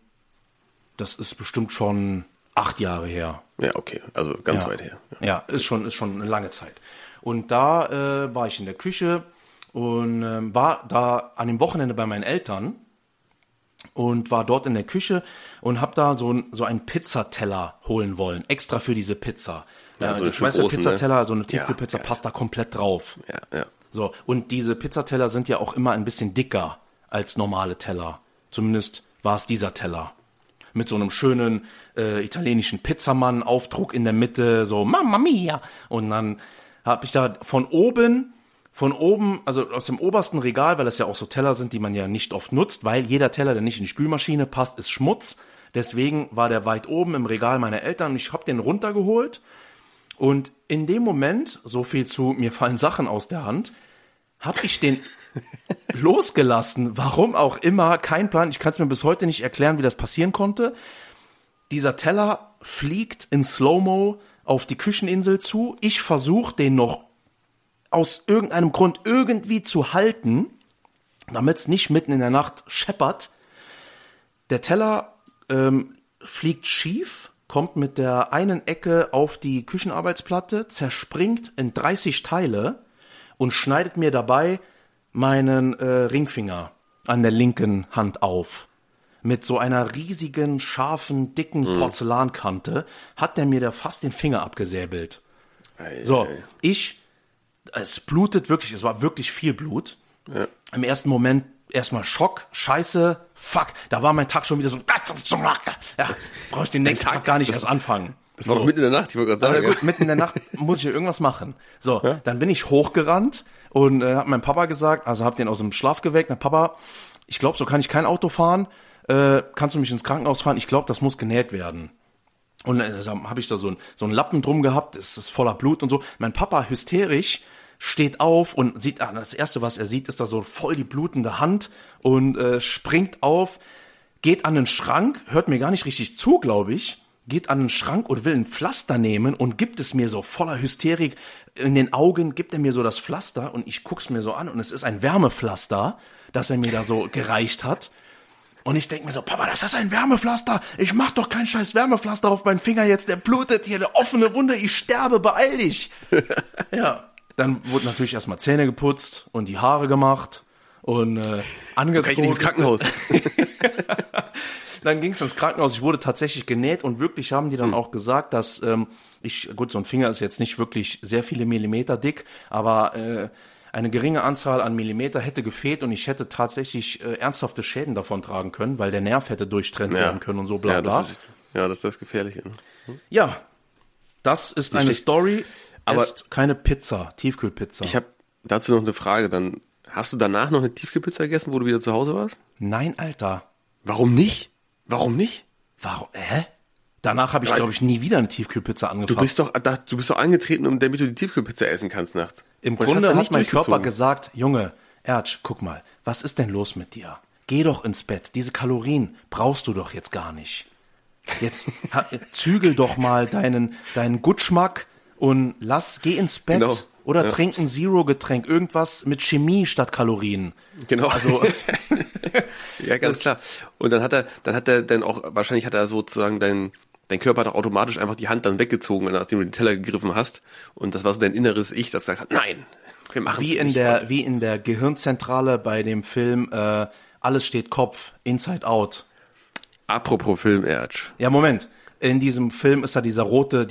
bestimmt schon 8 Jahre her.
Ja, okay, also ganz weit her.
Ja, ist schon eine lange Zeit. Und da war ich in der Küche und war da an dem Wochenende bei meinen Eltern und war dort in der Küche und habe da so einen Pizzateller holen wollen, extra für diese Pizza.
Ja, so
ich weiß, der Pizzateller, so eine Tiefkühlpizza
ja.
passt da komplett drauf.
Ja.
So, und diese Pizzateller sind ja auch immer ein bisschen dicker als normale Teller. Zumindest war es dieser Teller. Mit so einem schönen italienischen Pizzamann-Aufdruck in der Mitte, so Mamma Mia. Und dann habe ich da von oben, also aus dem obersten Regal, weil das ja auch so Teller sind, die man ja nicht oft nutzt, weil jeder Teller, der nicht in die Spülmaschine passt, ist Schmutz. Deswegen war der weit oben im Regal meiner Eltern und ich habe den runtergeholt. Und in dem Moment, so viel zu mir fallen Sachen aus der Hand, habe ich den losgelassen. Warum auch immer, kein Plan. Ich kann es mir bis heute nicht erklären, wie das passieren konnte. Dieser Teller fliegt in Slow-Mo auf die Kücheninsel zu. Ich versuche, den noch aus irgendeinem Grund irgendwie zu halten, damit es nicht mitten in der Nacht scheppert. Der Teller fliegt schief, kommt mit der einen Ecke auf die Küchenarbeitsplatte, zerspringt in 30 Teile und schneidet mir dabei meinen Ringfinger an der linken Hand auf. Mit so einer riesigen, scharfen, dicken Porzellankante hat der mir da fast den Finger abgesäbelt. So, es blutet wirklich, es war wirklich viel Blut. Ja. Im ersten Moment erstmal Schock, Scheiße, fuck, da war mein Tag schon wieder so, ja, brauche ich den nächsten Tag gar nicht erst anfangen.
Das war doch mitten in der Nacht, ich wollte gerade sagen.
Gut, mitten in der Nacht muss ich ja irgendwas machen. So, dann bin ich hochgerannt und hab meinem Papa gesagt, also hab den aus dem Schlaf geweckt, na Papa, ich glaube, so kann ich kein Auto fahren, kannst du mich ins Krankenhaus fahren? Ich glaube, das muss genäht werden. Und dann habe ich da so einen Lappen drum gehabt, es ist voller Blut und so. Mein Papa hysterisch steht auf und sieht, das Erste, was er sieht, ist da so voll die blutende Hand und springt auf, geht an den Schrank, hört mir gar nicht richtig zu, glaube ich, geht an den Schrank und will ein Pflaster nehmen und gibt es mir so voller Hysterik in den Augen, gibt er mir so das Pflaster und ich guck's mir so an und es ist ein Wärmepflaster, das er mir da so gereicht hat. Und ich denke mir so, Papa, das ist ein Wärmepflaster. Ich mach doch kein scheiß Wärmepflaster auf meinen Finger jetzt, der blutet hier, eine offene Wunde, ich sterbe, beeil dich. Ja. Dann wurde natürlich erstmal Zähne geputzt und die Haare gemacht und angezogen.
So ins Krankenhaus.
Dann ging es ins Krankenhaus. Ich wurde tatsächlich genäht und wirklich haben die dann auch gesagt, dass gut, so ein Finger ist jetzt nicht wirklich sehr viele Millimeter dick, aber eine geringe Anzahl an Millimeter hätte gefehlt und ich hätte tatsächlich ernsthafte Schäden davon tragen können, weil der Nerv hätte durchtrennt werden können und so bla bla.
Das ist das Gefährliche.
Ja, das ist eine Story. Aber keine Pizza, Tiefkühlpizza.
Ich habe dazu noch eine Frage. Dann hast du danach noch eine Tiefkühlpizza gegessen, wo du wieder zu Hause warst?
Nein, Alter.
Warum nicht? Warum?
Danach habe ich, glaube ich, nie wieder eine Tiefkühlpizza angefasst.
Du bist doch angetreten, damit du die Tiefkühlpizza essen kannst nachts.
Im Grunde hat mein Körper gesagt, Junge, Erdsch, guck mal, was ist denn los mit dir? Geh doch ins Bett. Diese Kalorien brauchst du doch jetzt gar nicht. Jetzt zügel doch mal deinen Gutschmack und geh ins Bett oder trink ein Zero-Getränk, irgendwas mit Chemie statt Kalorien.
Genau. Also ja, ganz klar. Und dann hat er wahrscheinlich hat er sozusagen dein Körper hat auch automatisch einfach die Hand dann weggezogen, nachdem du den Teller gegriffen hast. Und das war so dein inneres Ich, das gesagt hat, nein, wir machen es nicht.
Wie in der Gehirnzentrale bei dem Film Alles steht Kopf, Inside Out.
Apropos Film, Erdsch.
Ja, Moment. In diesem Film ist da dieser rote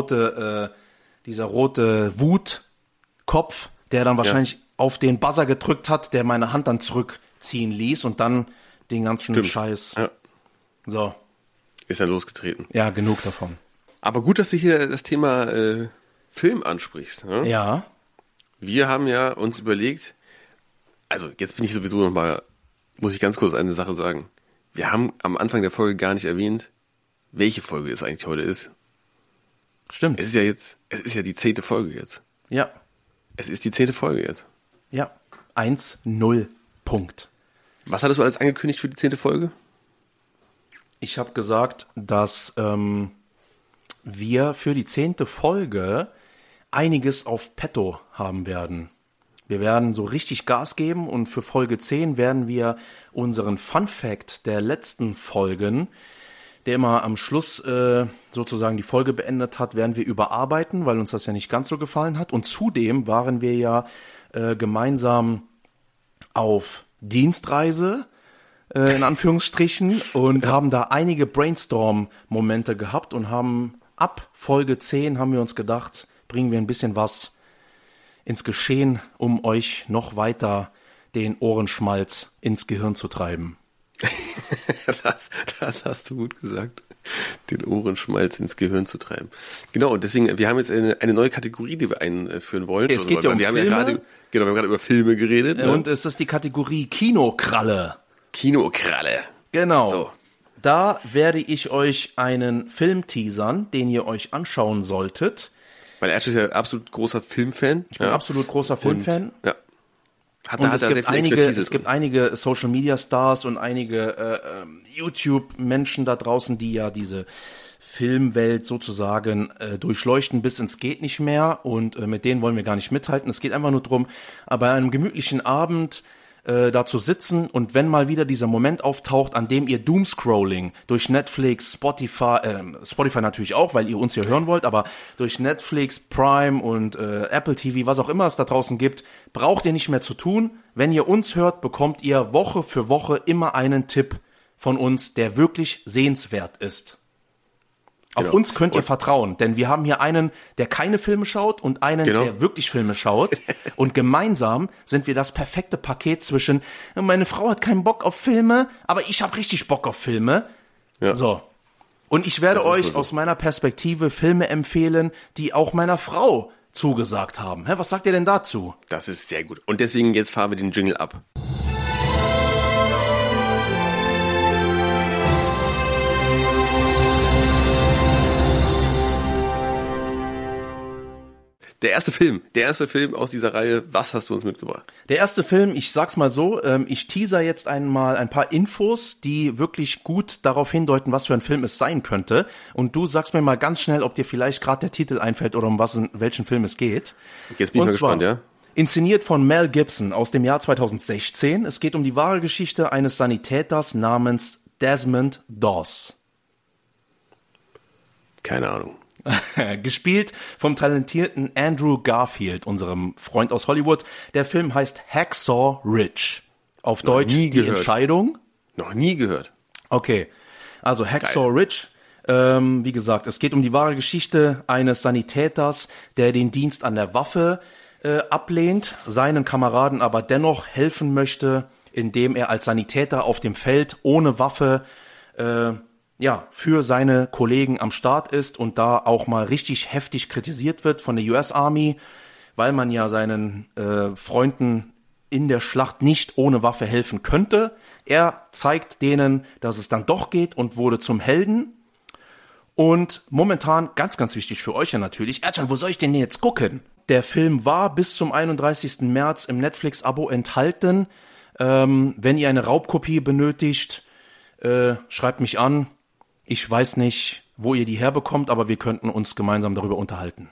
Wutkopf, der dann wahrscheinlich auf den Buzzer gedrückt hat, der meine Hand dann zurückziehen ließ und dann den ganzen Scheiß. Ja. So.
Ist er losgetreten.
Ja, genug davon.
Aber gut, dass du hier das Thema Film ansprichst. Ne?
Ja.
Wir haben ja uns überlegt, also jetzt bin ich sowieso muss ich ganz kurz eine Sache sagen. wir haben am Anfang der Folge gar nicht erwähnt, welche Folge es eigentlich heute ist.
Stimmt.
Es ist ja die 10. Folge jetzt.
Ja.
Es ist die 10. Folge jetzt.
Ja. 1-0. Punkt.
Was hattest du alles angekündigt für die 10. Folge?
Ich habe gesagt, dass wir für die 10. Folge einiges auf petto haben werden. Wir werden so richtig Gas geben und für Folge 10 werden wir unseren Fun Fact der letzten Folgen, der immer am Schluss sozusagen die Folge beendet hat, werden wir überarbeiten, weil uns das ja nicht ganz so gefallen hat. Und zudem waren wir ja gemeinsam auf Dienstreise, in Anführungsstrichen, und haben da einige Brainstorm-Momente gehabt und haben ab Folge 10 haben wir uns gedacht, bringen wir ein bisschen was ins Geschehen, um euch noch weiter den Ohrenschmalz ins Gehirn zu treiben.
Das hast du gut gesagt. Den Ohrenschmalz ins Gehirn zu treiben. Genau, und deswegen, wir haben jetzt eine neue Kategorie, die wir einführen wollen.
Es geht ja um Filme.
Wir haben gerade über Filme geredet. Ne?
Und es ist die Kategorie Kinokralle.
Kinokralle.
Genau.
So.
Da werde ich euch einen Film teasern, den ihr euch anschauen solltet.
Weil Ersch ist ja absolut großer Filmfan.
Ich bin absolut großer Filmfan.
Ja.
Es gibt einige Social Media Stars und einige YouTube-Menschen da draußen, die ja diese Filmwelt sozusagen durchleuchten bis ins geht nicht mehr, und mit denen wollen wir gar nicht mithalten. Es geht einfach nur darum, bei einem gemütlichen Abend da zu sitzen, und wenn mal wieder dieser Moment auftaucht, an dem ihr Doomscrolling durch Netflix, Spotify natürlich auch, weil ihr uns hier hören wollt, aber durch Netflix, Prime und Apple TV, was auch immer es da draußen gibt, braucht ihr nicht mehr zu tun. Wenn ihr uns hört, bekommt ihr Woche für Woche immer einen Tipp von uns, der wirklich sehenswert ist. Auf uns könnt ihr vertrauen, denn wir haben hier einen, der keine Filme schaut, und einen, der wirklich Filme schaut. Und gemeinsam sind wir das perfekte Paket zwischen, meine Frau hat keinen Bock auf Filme, aber ich habe richtig Bock auf Filme. Ja. So. Und ich werde euch aus meiner Perspektive Filme empfehlen, die auch meiner Frau zugesagt haben. Was sagt ihr denn dazu?
Das ist sehr gut. Und deswegen jetzt fahren wir den Jingle ab. Der erste Film aus dieser Reihe, was hast du uns mitgebracht?
Der erste Film, ich sag's mal so, ich teaser jetzt einmal ein paar Infos, die wirklich gut darauf hindeuten, was für ein Film es sein könnte. Und du sagst mir mal ganz schnell, ob dir vielleicht gerade der Titel einfällt oder um welchen Film es geht.
Jetzt bin ich mal gespannt, ja?
Inszeniert von Mel Gibson aus dem Jahr 2016. Es geht um die wahre Geschichte eines Sanitäters namens Desmond Doss.
Keine Ahnung.
Gespielt vom talentierten Andrew Garfield, unserem Freund aus Hollywood. Der Film heißt Hacksaw Ridge. Auf Deutsch Die Entscheidung.
Noch nie gehört.
Okay, also Hacksaw Ridge. Wie gesagt, es geht um die wahre Geschichte eines Sanitäters, der den Dienst an der Waffe ablehnt, seinen Kameraden aber dennoch helfen möchte, indem er als Sanitäter auf dem Feld ohne Waffe für seine Kollegen am Start ist und da auch mal richtig heftig kritisiert wird von der US Army, weil man ja seinen Freunden in der Schlacht nicht ohne Waffe helfen könnte. Er zeigt denen, dass es dann doch geht, und wurde zum Helden. Und momentan, ganz, ganz wichtig für euch ja natürlich, Ercan, wo soll ich denn jetzt gucken? Der Film war bis zum 31. März im Netflix-Abo enthalten. Wenn ihr eine Raubkopie benötigt, schreibt mich an. Ich weiß nicht, wo ihr die herbekommt, aber wir könnten uns gemeinsam darüber unterhalten.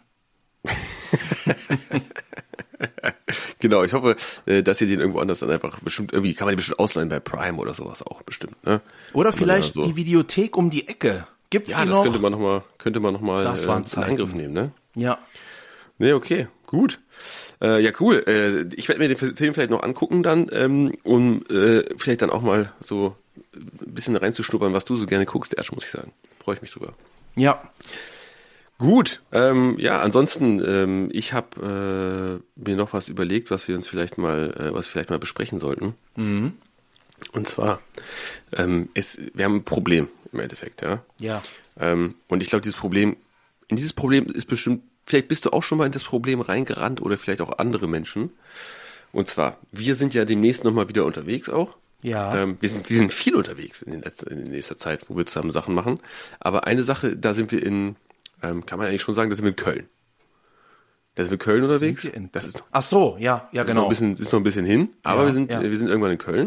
Genau, ich hoffe, dass ihr den irgendwo anders dann einfach bestimmt, irgendwie kann man den bestimmt ausleihen bei Prime oder sowas auch bestimmt, ne?
Oder vielleicht die Videothek um die Ecke. Gibt's die noch?
Ja, das könnte man noch mal in Angriff nehmen, ne?
Ja.
Nee, okay, gut. Ja, cool. Ich werde mir den Film vielleicht noch angucken dann, um vielleicht dann auch mal so ein bisschen reinzuschnuppern, was du so gerne guckst, Ersch, muss ich sagen. Freue ich mich drüber.
Ja.
Gut, ansonsten, ich habe mir noch was überlegt, was wir vielleicht mal besprechen sollten.
Mhm.
Und zwar, wir haben ein Problem im Endeffekt, ja.
Ja.
Und ich glaube, in dieses Problem ist bestimmt, vielleicht bist du auch schon mal in das Problem reingerannt oder vielleicht auch andere Menschen. Und zwar, wir sind ja demnächst nochmal wieder unterwegs auch.
Ja.
Wir sind viel unterwegs in nächster Zeit, wo wir zusammen Sachen machen. Aber eine Sache, da sind wir kann man eigentlich schon sagen, da sind wir in Köln. Da sind wir in Köln unterwegs. Das ist
Ach so, ja, genau.
Ist noch ein bisschen hin, aber
Ja,
wir sind irgendwann in Köln.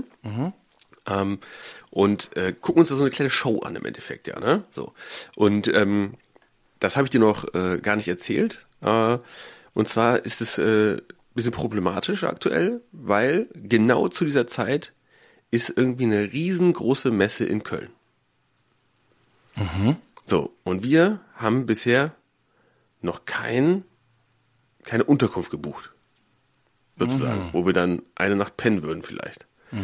Und gucken uns da so eine kleine Show an im Endeffekt, ja, ne? So. Und das habe ich dir noch gar nicht erzählt. Und zwar ist es ein bisschen problematisch aktuell, weil genau zu dieser Zeit ist irgendwie eine riesengroße Messe in Köln. So, und wir haben bisher noch keine Unterkunft gebucht. Sozusagen, wo wir dann eine Nacht pennen würden vielleicht.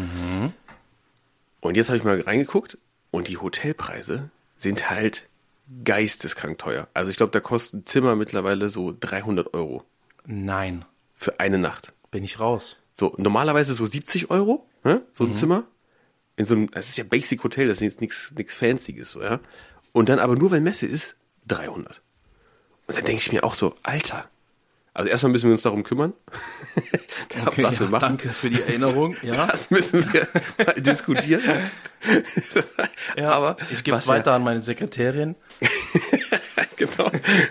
Und jetzt habe ich mal reingeguckt und die Hotelpreise sind halt geisteskrank teuer. Also ich glaube, da kostet ein Zimmer mittlerweile so 300 Euro.
Nein.
Für eine Nacht.
Bin ich raus.
So, normalerweise so 70 Euro, ne? So ein Zimmer. Das ist ja Basic Hotel, das ist jetzt nichts Fancyes, so, ja. Und dann aber nur, weil Messe ist, 300. Und dann denke ich mir auch so, Alter. Also erstmal müssen wir uns darum kümmern,
Okay,
was wir machen.
danke für die Erinnerung. Ja,
Das müssen wir mal diskutieren.
ja, aber ich gebe es weiter an meine Sekretärin.
Genau.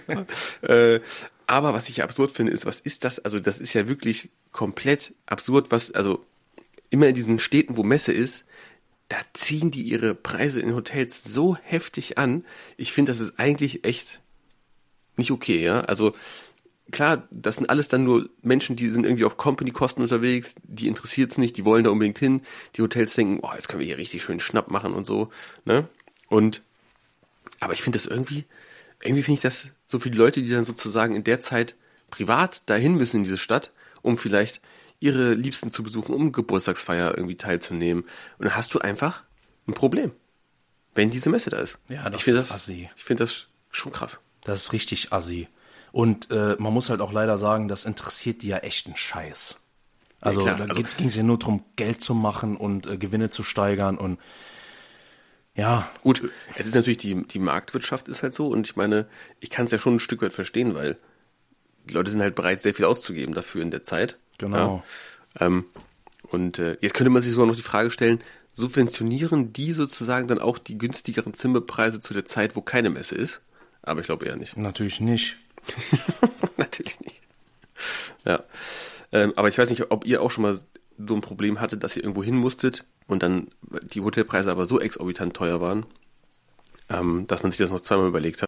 Aber was ich absurd finde, ist, was ist das? Also das ist ja wirklich komplett absurd, also immer in diesen Städten, wo Messe ist, da ziehen die ihre Preise in Hotels so heftig an. Ich finde, das ist eigentlich echt nicht okay, ja. Also klar, das sind alles dann nur Menschen, die sind irgendwie auf Company-Kosten unterwegs, die interessiert es nicht, die wollen da unbedingt hin. Die Hotels denken, oh, jetzt können wir hier richtig schön Schnapp machen und so, ne? Aber ich finde das irgendwie finde ich das so für die Leute, die dann sozusagen in der Zeit privat dahin müssen in diese Stadt, um vielleicht ihre Liebsten zu besuchen, um Geburtstagsfeier irgendwie teilzunehmen. Und dann hast du einfach ein Problem, wenn diese Messe da ist.
Ja, das
ist
assi.
Ich finde das schon krass.
Das ist richtig assi. Und man muss halt auch leider sagen, das interessiert die ja echt einen Scheiß. Also
ja, klar.
Da ging es ja nur darum, Geld zu machen und Gewinne zu steigern und ja.
Gut, es ist natürlich, die Marktwirtschaft ist halt so und ich meine, ich kann es ja schon ein Stück weit verstehen, weil die Leute sind halt bereit, sehr viel auszugeben dafür in der Zeit.
Genau.
Ja. Jetzt könnte man sich sogar noch die Frage stellen, subventionieren die sozusagen dann auch die günstigeren Zimmerpreise zu der Zeit, wo keine Messe ist? Aber ich glaube eher nicht.
Natürlich nicht.
Natürlich nicht. Ja. Aber ich weiß nicht, ob ihr auch schon mal so ein Problem hattet, dass ihr irgendwo hin musstet und dann die Hotelpreise aber so exorbitant teuer waren, dass man sich das noch zweimal überlegt hat.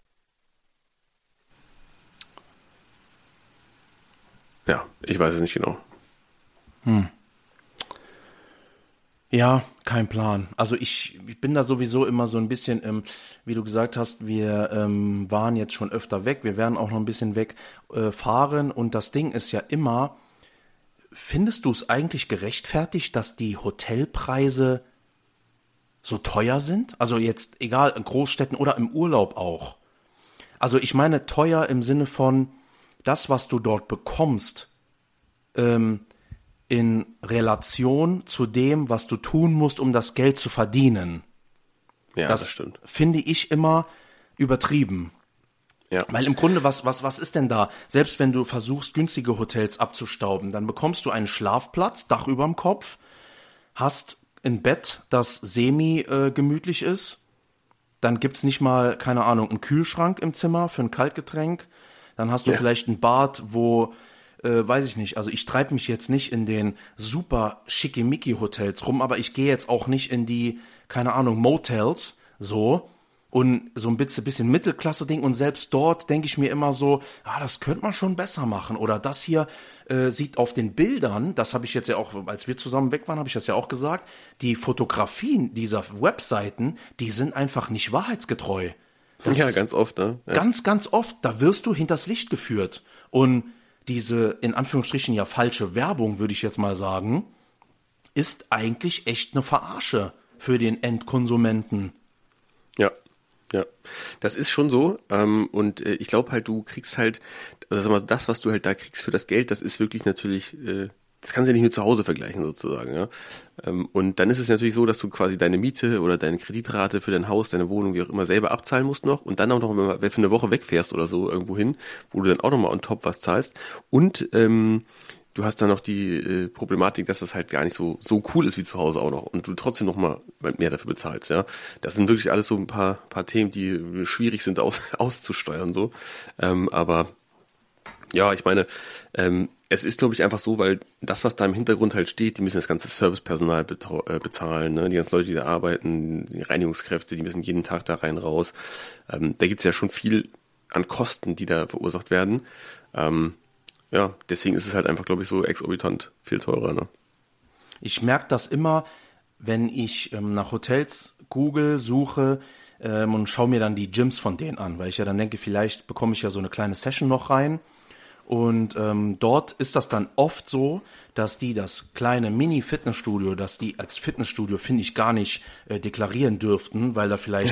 Ja, ich weiß es nicht genau.
Ja, kein Plan. Also ich bin da sowieso immer so ein bisschen, wie du gesagt hast, wir waren jetzt schon öfter weg, wir werden auch noch ein bisschen weg fahren und das Ding ist ja immer, findest du es eigentlich gerechtfertigt, dass die Hotelpreise so teuer sind? Also jetzt egal in Großstädten oder im Urlaub auch. Also ich meine teuer im Sinne von das, was du dort bekommst, in Relation zu dem, was du tun musst, um das Geld zu verdienen.
Ja, das stimmt.
Finde ich immer übertrieben.
Ja.
Weil im Grunde, was ist denn da? Selbst wenn du versuchst, günstige Hotels abzustauben, dann bekommst du einen Schlafplatz, Dach überm Kopf, hast ein Bett, das semi-gemütlich ist, dann gibt's nicht mal, keine Ahnung, einen Kühlschrank im Zimmer für ein Kaltgetränk, dann hast du vielleicht ein Bad, wo weiß ich nicht, also ich treibe mich jetzt nicht in den super schickimicki-Hotels rum, aber ich gehe jetzt auch nicht in die, keine Ahnung, Motels, so, und so ein bisschen Mittelklasse-Ding und selbst dort denke ich mir immer so, das könnte man schon besser machen oder das hier sieht auf den Bildern, das habe ich jetzt ja auch, als wir zusammen weg waren, habe ich das ja auch gesagt, die Fotografien dieser Webseiten, die sind einfach nicht wahrheitsgetreu. Das
ja,
ist
ganz oft, ne? Ja.
Ganz oft, da wirst du hinters Licht geführt und diese, in Anführungsstrichen ja falsche Werbung, würde ich jetzt mal sagen, ist eigentlich echt eine Verarsche für den Endkonsumenten.
Ja, ja. Das ist schon so. Und ich glaube halt, du kriegst halt, also sag mal, das, was du halt da kriegst für das Geld, das ist wirklich natürlich, das kannst du ja nicht mit zu Hause vergleichen sozusagen. Ja? Und dann ist es natürlich so, dass du quasi deine Miete oder deine Kreditrate für dein Haus, deine Wohnung, wie auch immer, selber abzahlen musst noch und dann auch noch, wenn du für eine Woche wegfährst oder so irgendwo hin, wo du dann auch nochmal on top was zahlst. Und du hast dann noch die Problematik, dass das halt gar nicht so cool ist wie zu Hause auch noch und du trotzdem noch mal mehr dafür bezahlst, ja. Das sind wirklich alles so ein paar Themen, die schwierig sind auszusteuern, so. Aber ja, ich meine, es ist, glaube ich, einfach so, weil das, was da im Hintergrund halt steht, die müssen das ganze Servicepersonal bezahlen, ne? Die ganzen Leute, die da arbeiten, die Reinigungskräfte, die müssen jeden Tag da rein, raus. Da gibt's ja schon viel an Kosten, die da verursacht werden. Ja, deswegen ist es halt einfach, glaube ich, so exorbitant viel teurer, ne?
Ich merke das immer, wenn ich nach Hotels google, suche und schaue mir dann die Gyms von denen an, weil ich ja dann denke, vielleicht bekomme ich ja so eine kleine Session noch rein. Und dort ist das dann oft so, dass die das kleine Mini-Fitnessstudio, dass die als Fitnessstudio, finde ich, gar nicht deklarieren dürften, weil da vielleicht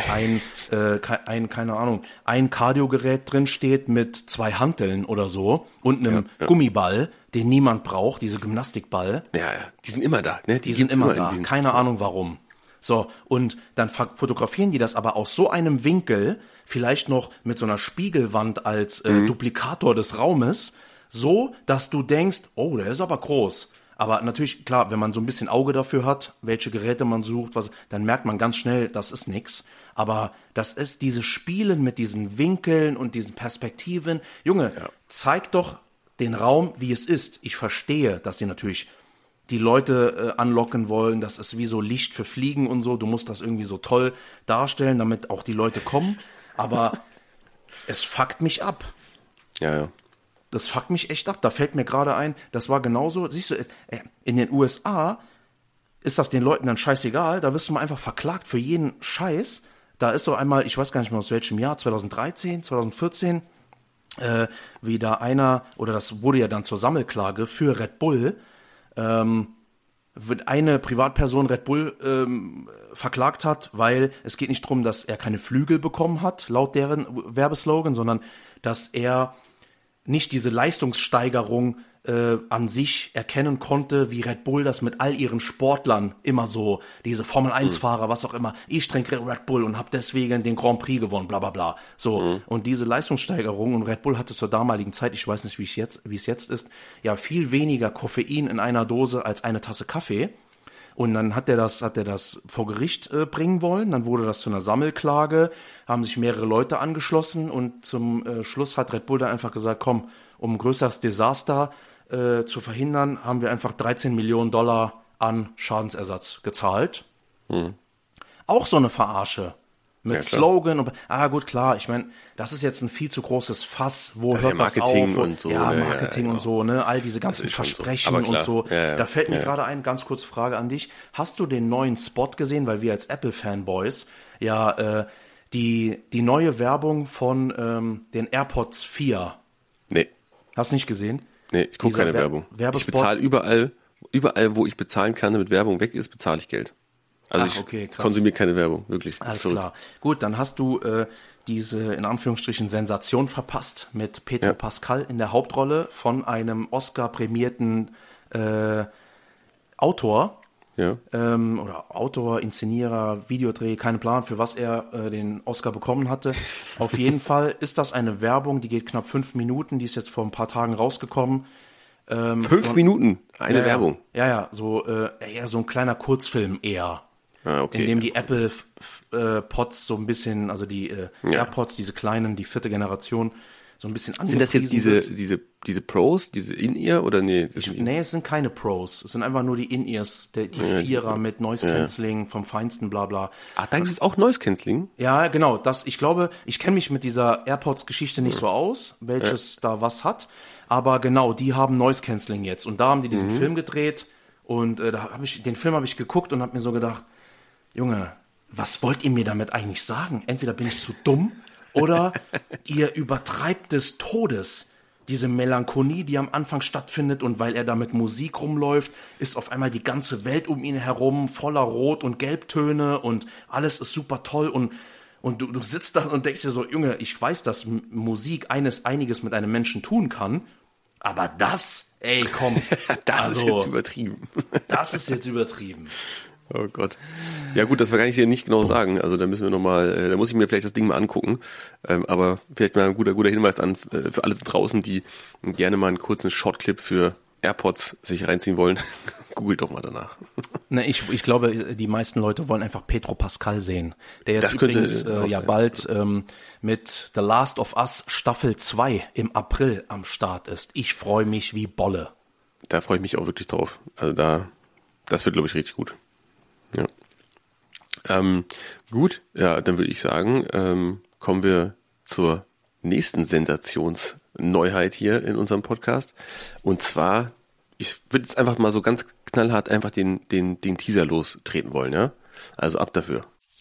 keine Ahnung, ein Kardiogerät drin steht mit 2 Hanteln oder so und einem Gummiball, den niemand braucht, diese Gymnastikball.
Ja, die sind immer da, ne?
Die sind immer da, keine Ahnung warum. So, und dann fotografieren die das aber aus so einem Winkel, vielleicht noch mit so einer Spiegelwand als Duplikator des Raumes, so, dass du denkst, oh, der ist aber groß. Aber natürlich, klar, wenn man so ein bisschen Auge dafür hat, welche Geräte man sucht, dann merkt man ganz schnell, das ist nix. Aber das ist dieses Spielen mit diesen Winkeln und diesen Perspektiven. Junge, zeig doch den Raum, wie es ist. Ich verstehe, dass die natürlich die Leute anlocken wollen, das ist wie so Licht für Fliegen und so, du musst das irgendwie so toll darstellen, damit auch die Leute kommen, aber es fuckt mich ab.
Ja.
Das fuckt mich echt ab, da fällt mir gerade ein, das war genauso, siehst du, in den USA ist das den Leuten dann scheißegal, da wirst du mal einfach verklagt für jeden Scheiß, da ist so einmal, ich weiß gar nicht mehr aus welchem Jahr, 2013, 2014, wie da einer, oder das wurde ja dann zur Sammelklage für Red Bull, wird eine Privatperson Red Bull verklagt hat, weil es geht nicht darum, dass er keine Flügel bekommen hat, laut deren Werbeslogan, sondern dass er nicht diese Leistungssteigerung an sich erkennen konnte, wie Red Bull das mit all ihren Sportlern immer so, diese Formel-1-Fahrer, was auch immer, ich trinke Red Bull und habe deswegen den Grand Prix gewonnen, bla bla bla. So, und diese Leistungssteigerung, und Red Bull hatte zur damaligen Zeit, ich weiß nicht, wie es jetzt ist, ja viel weniger Koffein in einer Dose als eine Tasse Kaffee. Und dann hat er das vor Gericht bringen wollen, dann wurde das zu einer Sammelklage, haben sich mehrere Leute angeschlossen und zum Schluss hat Red Bull dann einfach gesagt, komm, um ein größeres Desaster zu verhindern, haben wir einfach $13 Millionen an Schadensersatz gezahlt. Auch so eine Verarsche. Mit Slogan und, gut, klar, ich meine, das ist jetzt ein viel zu großes Fass, wo hört das auf?
Und so,
ja, Marketing und so, ne, all diese ganzen Versprechen und so. Da fällt mir gerade ein, ganz kurze Frage an dich. Hast du den neuen Spot gesehen, weil wir als Apple-Fanboys, die neue Werbung von den AirPods 4.
Nee.
Hast du nicht gesehen?
Nee, ich gucke keine Werbung. Ich bezahle überall, wo ich bezahlen kann, damit Werbung weg ist, bezahle ich Geld. Also ich konsumiere keine Werbung, wirklich.
Alles klar. Gut, dann hast du diese, in Anführungsstrichen, Sensation verpasst mit Pedro Pascal in der Hauptrolle von einem Oscar-prämierten Autor.
Ja.
Oder Autor, Inszenierer, Videodreh, keine Plan, für was er den Oscar bekommen hatte. Auf jeden Fall ist das eine Werbung, die geht knapp 5 Minuten, die ist jetzt vor ein paar Tagen rausgekommen.
5 Minuten? Eine Werbung?
Ja, so eher so ein kleiner Kurzfilm eher. In dem die Apple Pods so ein bisschen, also die AirPods, diese kleinen, die 4. Generation, so ein bisschen
angepriesen. Sind das jetzt diese Pros, diese In-Ear oder nee?
Nee, es sind keine Pros. Es sind einfach nur die In-Ears, die 4er mit Noise Cancelling vom Feinsten, bla bla.
Ach, da gibt es auch Noise Cancelling?
Ja, genau. Ich glaube, ich kenne mich mit dieser AirPods-Geschichte nicht so aus, welches da was hat. Aber genau, die haben Noise Cancelling jetzt. Und da haben die diesen Film gedreht. Und den Film habe ich geguckt und habe mir so gedacht, Junge, was wollt ihr mir damit eigentlich sagen? Entweder bin ich zu dumm oder ihr übertreibt des Todes. Diese Melancholie, die am Anfang stattfindet und weil er da mit Musik rumläuft, ist auf einmal die ganze Welt um ihn herum voller Rot- und Gelbtöne und alles ist super toll und du sitzt da und denkst dir so, Junge, ich weiß, dass Musik einiges mit einem Menschen tun kann, aber das, komm.
Das ist jetzt übertrieben.
Das ist jetzt übertrieben.
Oh Gott. Ja gut, das kann ich dir nicht genau sagen. Also da müssen wir nochmal, da muss ich mir vielleicht das Ding mal angucken. Aber vielleicht mal ein guter Hinweis für alle draußen, die gerne mal einen kurzen Shortclip für AirPods sich reinziehen wollen, googelt doch mal danach.
Ne, ich glaube, die meisten Leute wollen einfach Pedro Pascal sehen, der jetzt
Das könnte
übrigens
auch
ja
sein.
bald mit The Last of Us Staffel 2 im April am Start ist. Ich freue mich wie Bolle.
Da freue ich mich auch wirklich drauf. Also das wird, glaube ich, richtig gut. Ja. Gut, ja, dann würde ich sagen, kommen wir zur nächsten Sensationsneuheit hier in unserem Podcast. Und zwar, ich würde jetzt einfach mal so ganz knallhart einfach den Teaser lostreten wollen, ja? Also ab dafür.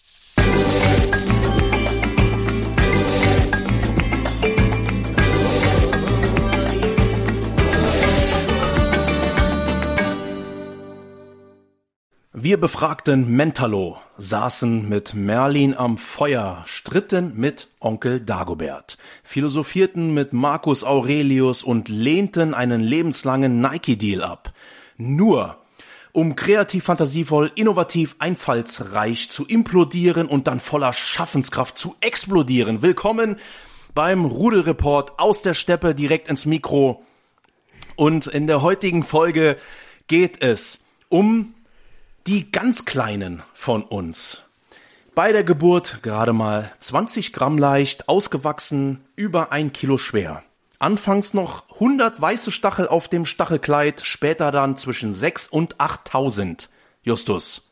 Wir befragten Mentalo, saßen mit Merlin am Feuer, stritten mit Onkel Dagobert, philosophierten mit Marcus Aurelius und lehnten einen lebenslangen Nike-Deal ab. Nur, um kreativ, fantasievoll, innovativ, einfallsreich zu implodieren und dann voller Schaffenskraft zu explodieren. Willkommen beim Rudelreport aus der Steppe direkt ins Mikro. Und in der heutigen Folge geht es um die ganz Kleinen von uns. Bei der Geburt gerade mal 20 Gramm leicht, ausgewachsen, über 1 Kilo schwer. Anfangs noch 100 weiße Stachel auf dem Stachelkleid, später dann zwischen 6.000 und 8.000. Justus.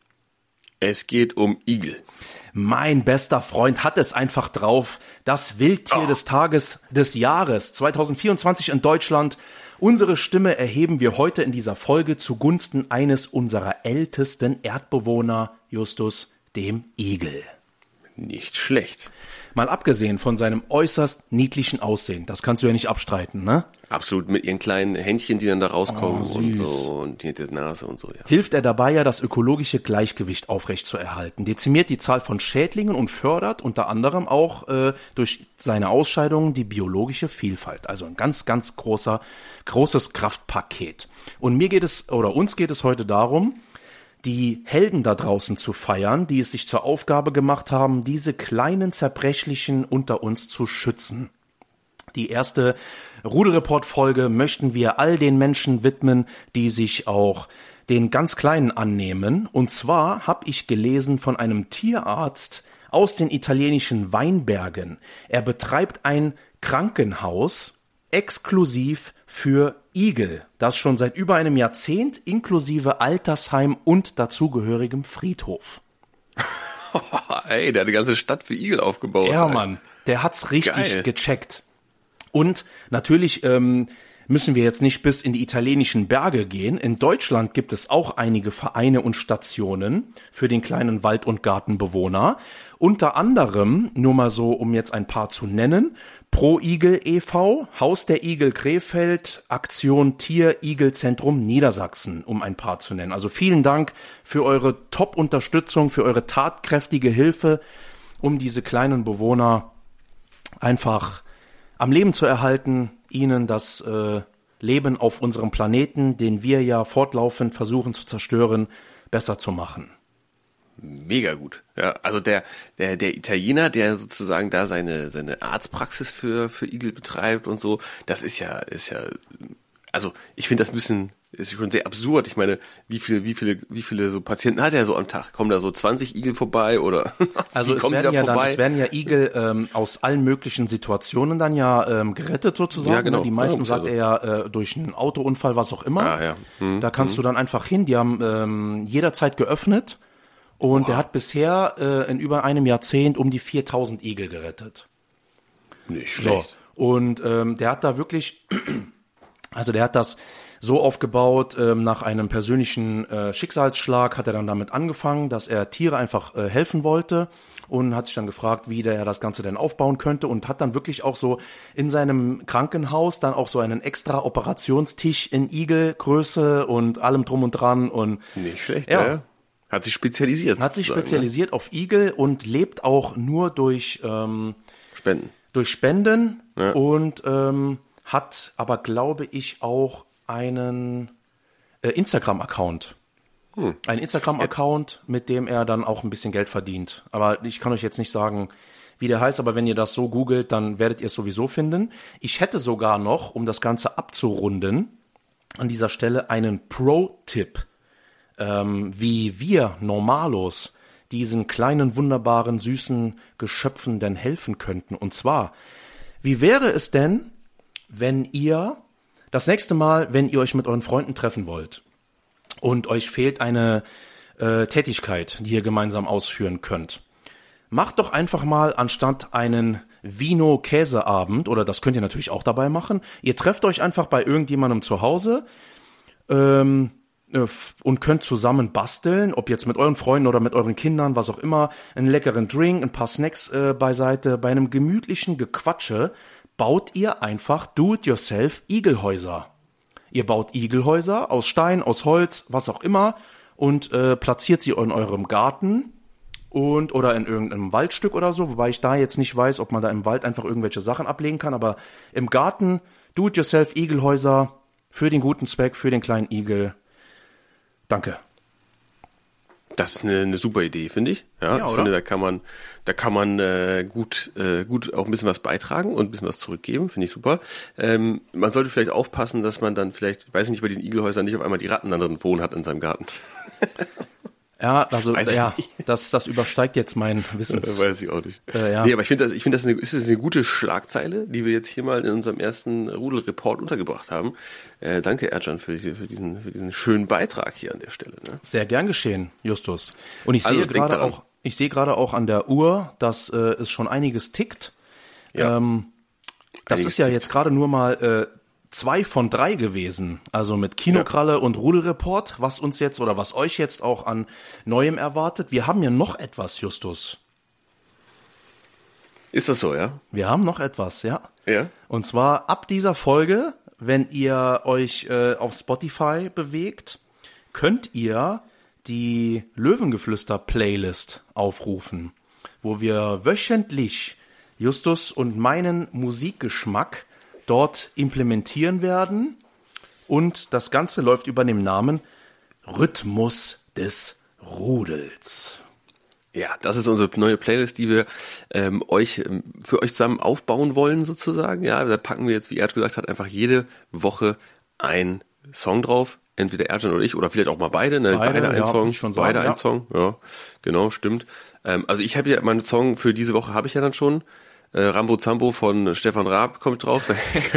Es geht um Igel.
Mein bester Freund hat es einfach drauf. Das Wildtier des Tages des Jahres 2024 in Deutschland. Unsere Stimme erheben wir heute in dieser Folge zugunsten eines unserer ältesten Erdbewohner, Justus, dem Igel.
Nicht schlecht.
Mal abgesehen von seinem äußerst niedlichen Aussehen, das kannst du ja nicht abstreiten, ne?
Absolut, mit ihren kleinen Händchen, die dann da rauskommen
Oh,
und
süß.
so und die Nase und so, ja.
Hilft er dabei ja, das ökologische Gleichgewicht aufrechtzuerhalten, dezimiert die Zahl von Schädlingen und fördert unter anderem auch durch seine Ausscheidungen die biologische Vielfalt. Also ein ganz, ganz großes Kraftpaket. Und uns geht es heute darum, die Helden da draußen zu feiern, die es sich zur Aufgabe gemacht haben, diese kleinen Zerbrechlichen unter uns zu schützen. Die erste Rudelreport-Folge möchten wir all den Menschen widmen, die sich auch den ganz Kleinen annehmen. Und zwar habe ich gelesen von einem Tierarzt aus den italienischen Weinbergen. Er betreibt ein Krankenhaus exklusiv für Igel, das schon seit über einem Jahrzehnt inklusive Altersheim und dazugehörigem Friedhof.
Ey, der hat die ganze Stadt für Igel aufgebaut.
Ja,
ey.
Mann, der hat's richtig
Geil.
gecheckt. Und natürlich müssen wir jetzt nicht bis in die italienischen Berge gehen. In Deutschland gibt es auch einige Vereine und Stationen für den kleinen Wald- und Gartenbewohner. Unter anderem, nur mal so, um jetzt ein paar zu nennen, Pro Igel e.V., Haus der Igel Krefeld, Aktion Tier-Igel-Zentrum Niedersachsen, um ein paar zu nennen. Also vielen Dank für eure Top-Unterstützung, für eure tatkräftige Hilfe, um diese kleinen Bewohner einfach am Leben zu erhalten, ihnen das Leben auf unserem Planeten, den wir ja fortlaufend versuchen zu zerstören, besser zu machen.
Mega gut. Ja, also der Italiener, der sozusagen da seine Arztpraxis für Igel betreibt und so, das ist ja, also ich finde das ist schon sehr absurd. Ich meine, wie viele so Patienten hat er so am Tag? Kommen da so 20 Igel vorbei oder?
Also es werden ja Igel aus allen möglichen Situationen dann ja gerettet sozusagen.
Ja, genau.
Die meisten
Ja,
sagt er ja durch einen Autounfall, was auch immer.
Ah, ja.
Da kannst du dann einfach hin. Die haben jederzeit geöffnet und der hat bisher in über einem Jahrzehnt um die 4.000 Igel gerettet.
Nicht schlecht.
So. Und der hat da wirklich, also der hat das so aufgebaut, nach einem persönlichen Schicksalsschlag hat er dann damit angefangen, dass er Tiere einfach helfen wollte und hat sich dann gefragt, wie der das Ganze denn aufbauen könnte und hat dann wirklich auch so in seinem Krankenhaus dann auch so einen extra Operationstisch in Igelgröße und allem drum und dran und
Nicht schlecht,
ja.
ja. Hat sich spezialisiert.
Hat sich
sozusagen,
spezialisiert auf Igel und lebt auch nur durch
ne? Spenden.
Spenden
Ja.
und hat aber, glaube ich, auch einen Instagram-Account. Ein Instagram-Account, mit dem er dann auch ein bisschen Geld verdient. Aber ich kann euch jetzt nicht sagen, wie der heißt, aber wenn ihr das so googelt, dann werdet ihr es sowieso finden. Ich hätte sogar noch, um das Ganze abzurunden, an dieser Stelle einen Pro-Tipp, wie wir Normalos diesen kleinen, wunderbaren, süßen Geschöpfen denn helfen könnten. Und zwar, wie wäre es denn, wenn ihr das nächste Mal, wenn ihr euch mit euren Freunden treffen wollt und euch fehlt eine Tätigkeit, die ihr gemeinsam ausführen könnt, macht doch einfach mal anstatt einen Vino-Käseabend, oder das könnt ihr natürlich auch dabei machen, ihr trefft euch einfach bei irgendjemandem zu Hause und könnt zusammen basteln, ob jetzt mit euren Freunden oder mit euren Kindern, was auch immer, einen leckeren Drink, ein paar Snacks beiseite. Bei einem gemütlichen Gequatsche baut ihr einfach do-it-yourself Igelhäuser. Ihr baut Igelhäuser aus Stein, aus Holz, was auch immer, und platziert sie in eurem Garten oder in irgendeinem Waldstück oder so, wobei ich da jetzt nicht weiß, ob man da im Wald einfach irgendwelche Sachen ablegen kann, aber im Garten do-it-yourself Igelhäuser für den guten Zweck, für den kleinen Igel. Danke.
Das ist eine super Idee, finde ich. Ja, ich finde, da kann man gut auch ein bisschen was beitragen und ein bisschen was zurückgeben, finde ich super. Man sollte vielleicht aufpassen, dass man dann vielleicht, weiß ich nicht, bei diesen Igelhäusern nicht auf einmal die Ratten dann drin wohnen hat in seinem Garten.
Ja, also das übersteigt jetzt mein Wissens.
Weiß ich auch nicht.
Ja.
Nee, aber ich finde das eine gute Schlagzeile, die wir jetzt hier mal in unserem ersten Rudelreport untergebracht haben. Danke, Ercan, für diesen schönen Beitrag hier an der Stelle. Ne?
Sehr gern geschehen, Justus. Und ich sehe gerade auch an der Uhr, dass es schon einiges tickt.
Ja.
Das ist ja jetzt gerade nur mal 2 von 3 gewesen, also mit Kinokralle und Rudelreport, was euch jetzt auch an Neuem erwartet. Wir haben ja noch etwas, Justus.
Ist das so, ja?
Wir haben noch etwas, ja.
Ja.
Und zwar ab dieser Folge, wenn ihr euch auf Spotify bewegt, könnt ihr die Löwengeflüster-Playlist aufrufen, wo wir wöchentlich Justus und meinen Musikgeschmack dort implementieren werden, und das Ganze läuft über den Namen Rhythmus des Rudels.
Ja, das ist unsere neue Playlist, die wir für euch zusammen aufbauen wollen sozusagen. Ja, da packen wir jetzt, wie Erd gesagt hat, einfach jede Woche einen Song drauf. Entweder Ercan oder ich, oder vielleicht auch mal beide, ne? Beide ein Song, beide ein Song. Ja, genau, stimmt. Also ich habe ja meinen Song für diese Woche habe ich ja dann schon. Rambo Zambo von Stefan Raab kommt drauf.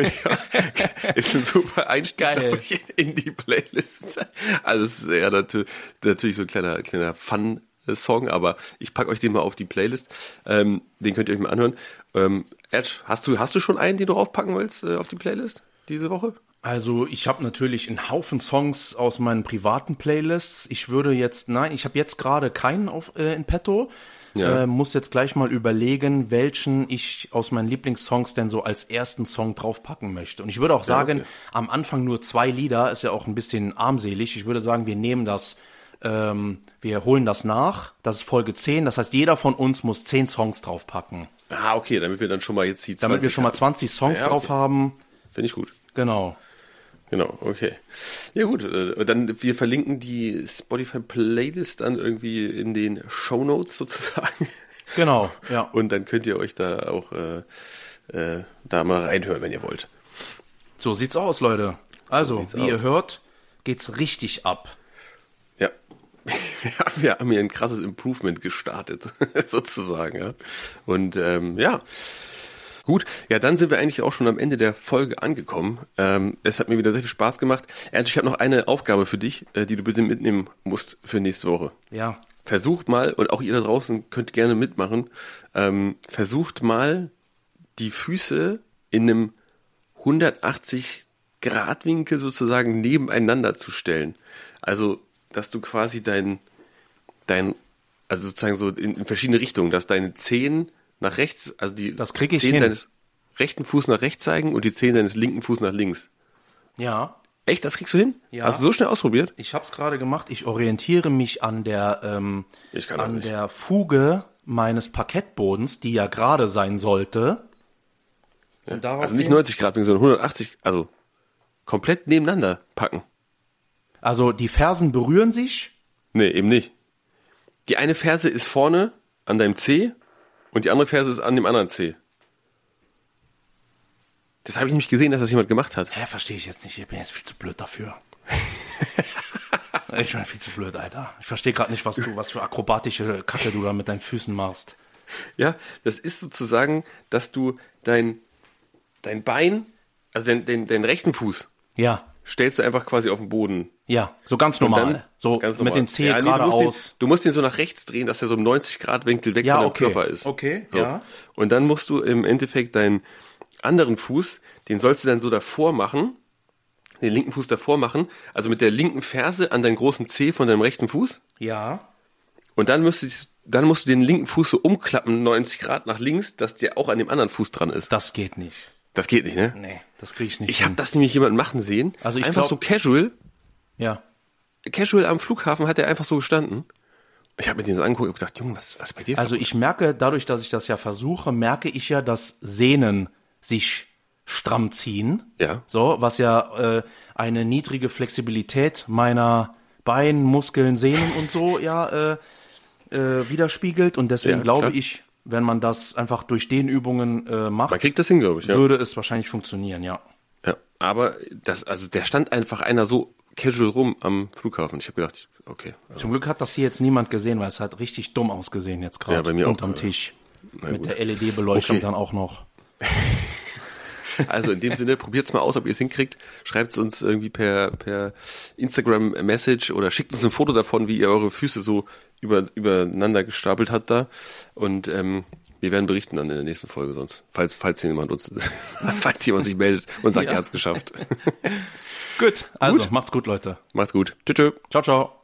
Ist ein super Einstieg in die Playlist. Also es ist ja natürlich so ein kleiner Fun-Song, aber ich packe euch den mal auf die Playlist. Den könnt ihr euch mal anhören. Ed, hast du schon einen, den du draufpacken willst auf die Playlist diese Woche?
Also ich habe natürlich einen Haufen Songs aus meinen privaten Playlists. Ich habe jetzt gerade keinen in petto. Ja. Muss jetzt gleich mal überlegen, welchen ich aus meinen Lieblingssongs denn so als ersten Song draufpacken möchte. Und ich würde auch sagen, am Anfang nur 2 Lieder, ist ja auch ein bisschen armselig. Ich würde sagen, wir nehmen das, wir holen das nach. Das ist Folge 10. Das heißt, jeder von uns muss 10 Songs draufpacken.
Ah, okay, damit wir dann schon mal jetzt die 20
Damit wir schon mal 20 Songs drauf haben.
Finde ich gut.
Genau,
okay. Ja gut, dann wir verlinken die Spotify-Playlist dann irgendwie in den Shownotes sozusagen.
Genau, ja.
Und dann könnt ihr euch da auch da mal reinhören, wenn ihr wollt.
So sieht's aus, Leute. Also, wie ihr hört, geht's richtig ab.
Ja. Wir haben hier ein krasses Improvement gestartet, sozusagen. Ja. Und gut, ja, dann sind wir eigentlich auch schon am Ende der Folge angekommen. Es hat mir wieder sehr viel Spaß gemacht. Ernst, ich habe noch eine Aufgabe für dich, die du bitte mitnehmen musst für nächste Woche.
Ja.
Versucht mal, und auch ihr da draußen könnt gerne mitmachen, versucht mal die Füße in einem 180-Grad-Winkel sozusagen nebeneinander zu stellen. Also, dass du quasi also sozusagen so in verschiedene Richtungen, dass deine Zehen nach rechts, also
das krieg ich
Zehen
hin.
Deines rechten Fuß nach rechts zeigen und die Zehen deines linken Fuß nach links.
Ja.
Echt, das kriegst du hin?
Ja.
Hast du so schnell ausprobiert?
Ich habe es gerade gemacht. Ich orientiere mich an der der Fuge meines Parkettbodens, die ja gerade sein sollte.
Ja. Und also nicht 90 Grad, sondern 180, also komplett nebeneinander packen.
Also die Fersen berühren sich?
Nee, eben nicht. Die eine Ferse ist vorne an deinem Zeh und die andere Ferse ist an dem anderen Zeh. Das habe ich nämlich gesehen, dass das jemand gemacht hat.
Hä, verstehe ich jetzt nicht. Ich bin jetzt viel zu blöd dafür. Ich bin viel zu blöd, Alter. Ich verstehe gerade nicht, was für akrobatische Kacke du da mit deinen Füßen machst.
Ja, das ist sozusagen, dass du dein Bein, also den rechten Fuß,
Ja,
stellst du einfach quasi auf den Boden.
ja, so ganz normal.
Dann,
So
ganz
mit
normal.
dem Zeh
Ja, nee,
geradeaus.
du musst den so nach rechts drehen, dass der so im 90-Grad-Winkel weg
Ja,
von deinem
okay.
Körper ist.
Okay,
so.
ja.
Und dann musst du im Endeffekt deinen anderen Fuß, den sollst du dann so davor machen, den linken Fuß davor machen, also mit der linken Ferse an deinen großen Zeh von deinem rechten Fuß.
Ja.
Und dann musst du den linken Fuß so umklappen, 90 Grad nach links, dass der auch an dem anderen Fuß dran ist.
Das geht nicht.
Das geht nicht, ne?
Nee, das kriege ich nicht
Ich
hin.
habe das nämlich jemanden machen sehen.
Also ich
einfach
glaub-
so casual
Ja.
am Flughafen hat er einfach so gestanden. Ich habe mir den so angeguckt und gedacht, Junge, was ist bei dir?
Also ich merke, dadurch, dass ich das ja versuche, merke ich ja, dass Sehnen sich stramm ziehen.
Ja.
So, was ja eine niedrige Flexibilität meiner Bein, Muskeln, Sehnen und so widerspiegelt. Und deswegen
Ja,
glaube
klar.
ich, wenn man das einfach durch Dehnübungen macht,
Man kriegt das hin, glaube ich. Ja.
würde es wahrscheinlich funktionieren, ja.
Ja. Aber der stand einfach einer so casual rum am Flughafen. Ich habe gedacht, okay. Also,
Zum Glück hat das hier jetzt niemand gesehen, weil es hat richtig dumm ausgesehen jetzt gerade
Ja, bei mir auch.
unterm Tisch. Mit
gut.
der LED-Beleuchtung
Okay.
dann auch noch.
also in dem Sinne, probiert's mal aus, ob ihr es hinkriegt. Schreibt es uns irgendwie per Instagram-Message oder schickt uns ein Foto davon, wie ihr eure Füße so übereinander gestapelt habt da. Und wir werden berichten dann in der nächsten Folge sonst. Falls jemand sich meldet und sagt,
Ja.
er hat's geschafft.
Gut, also
Gut.
macht's gut, Leute.
Macht's gut. Tschüss.
Ciao, ciao.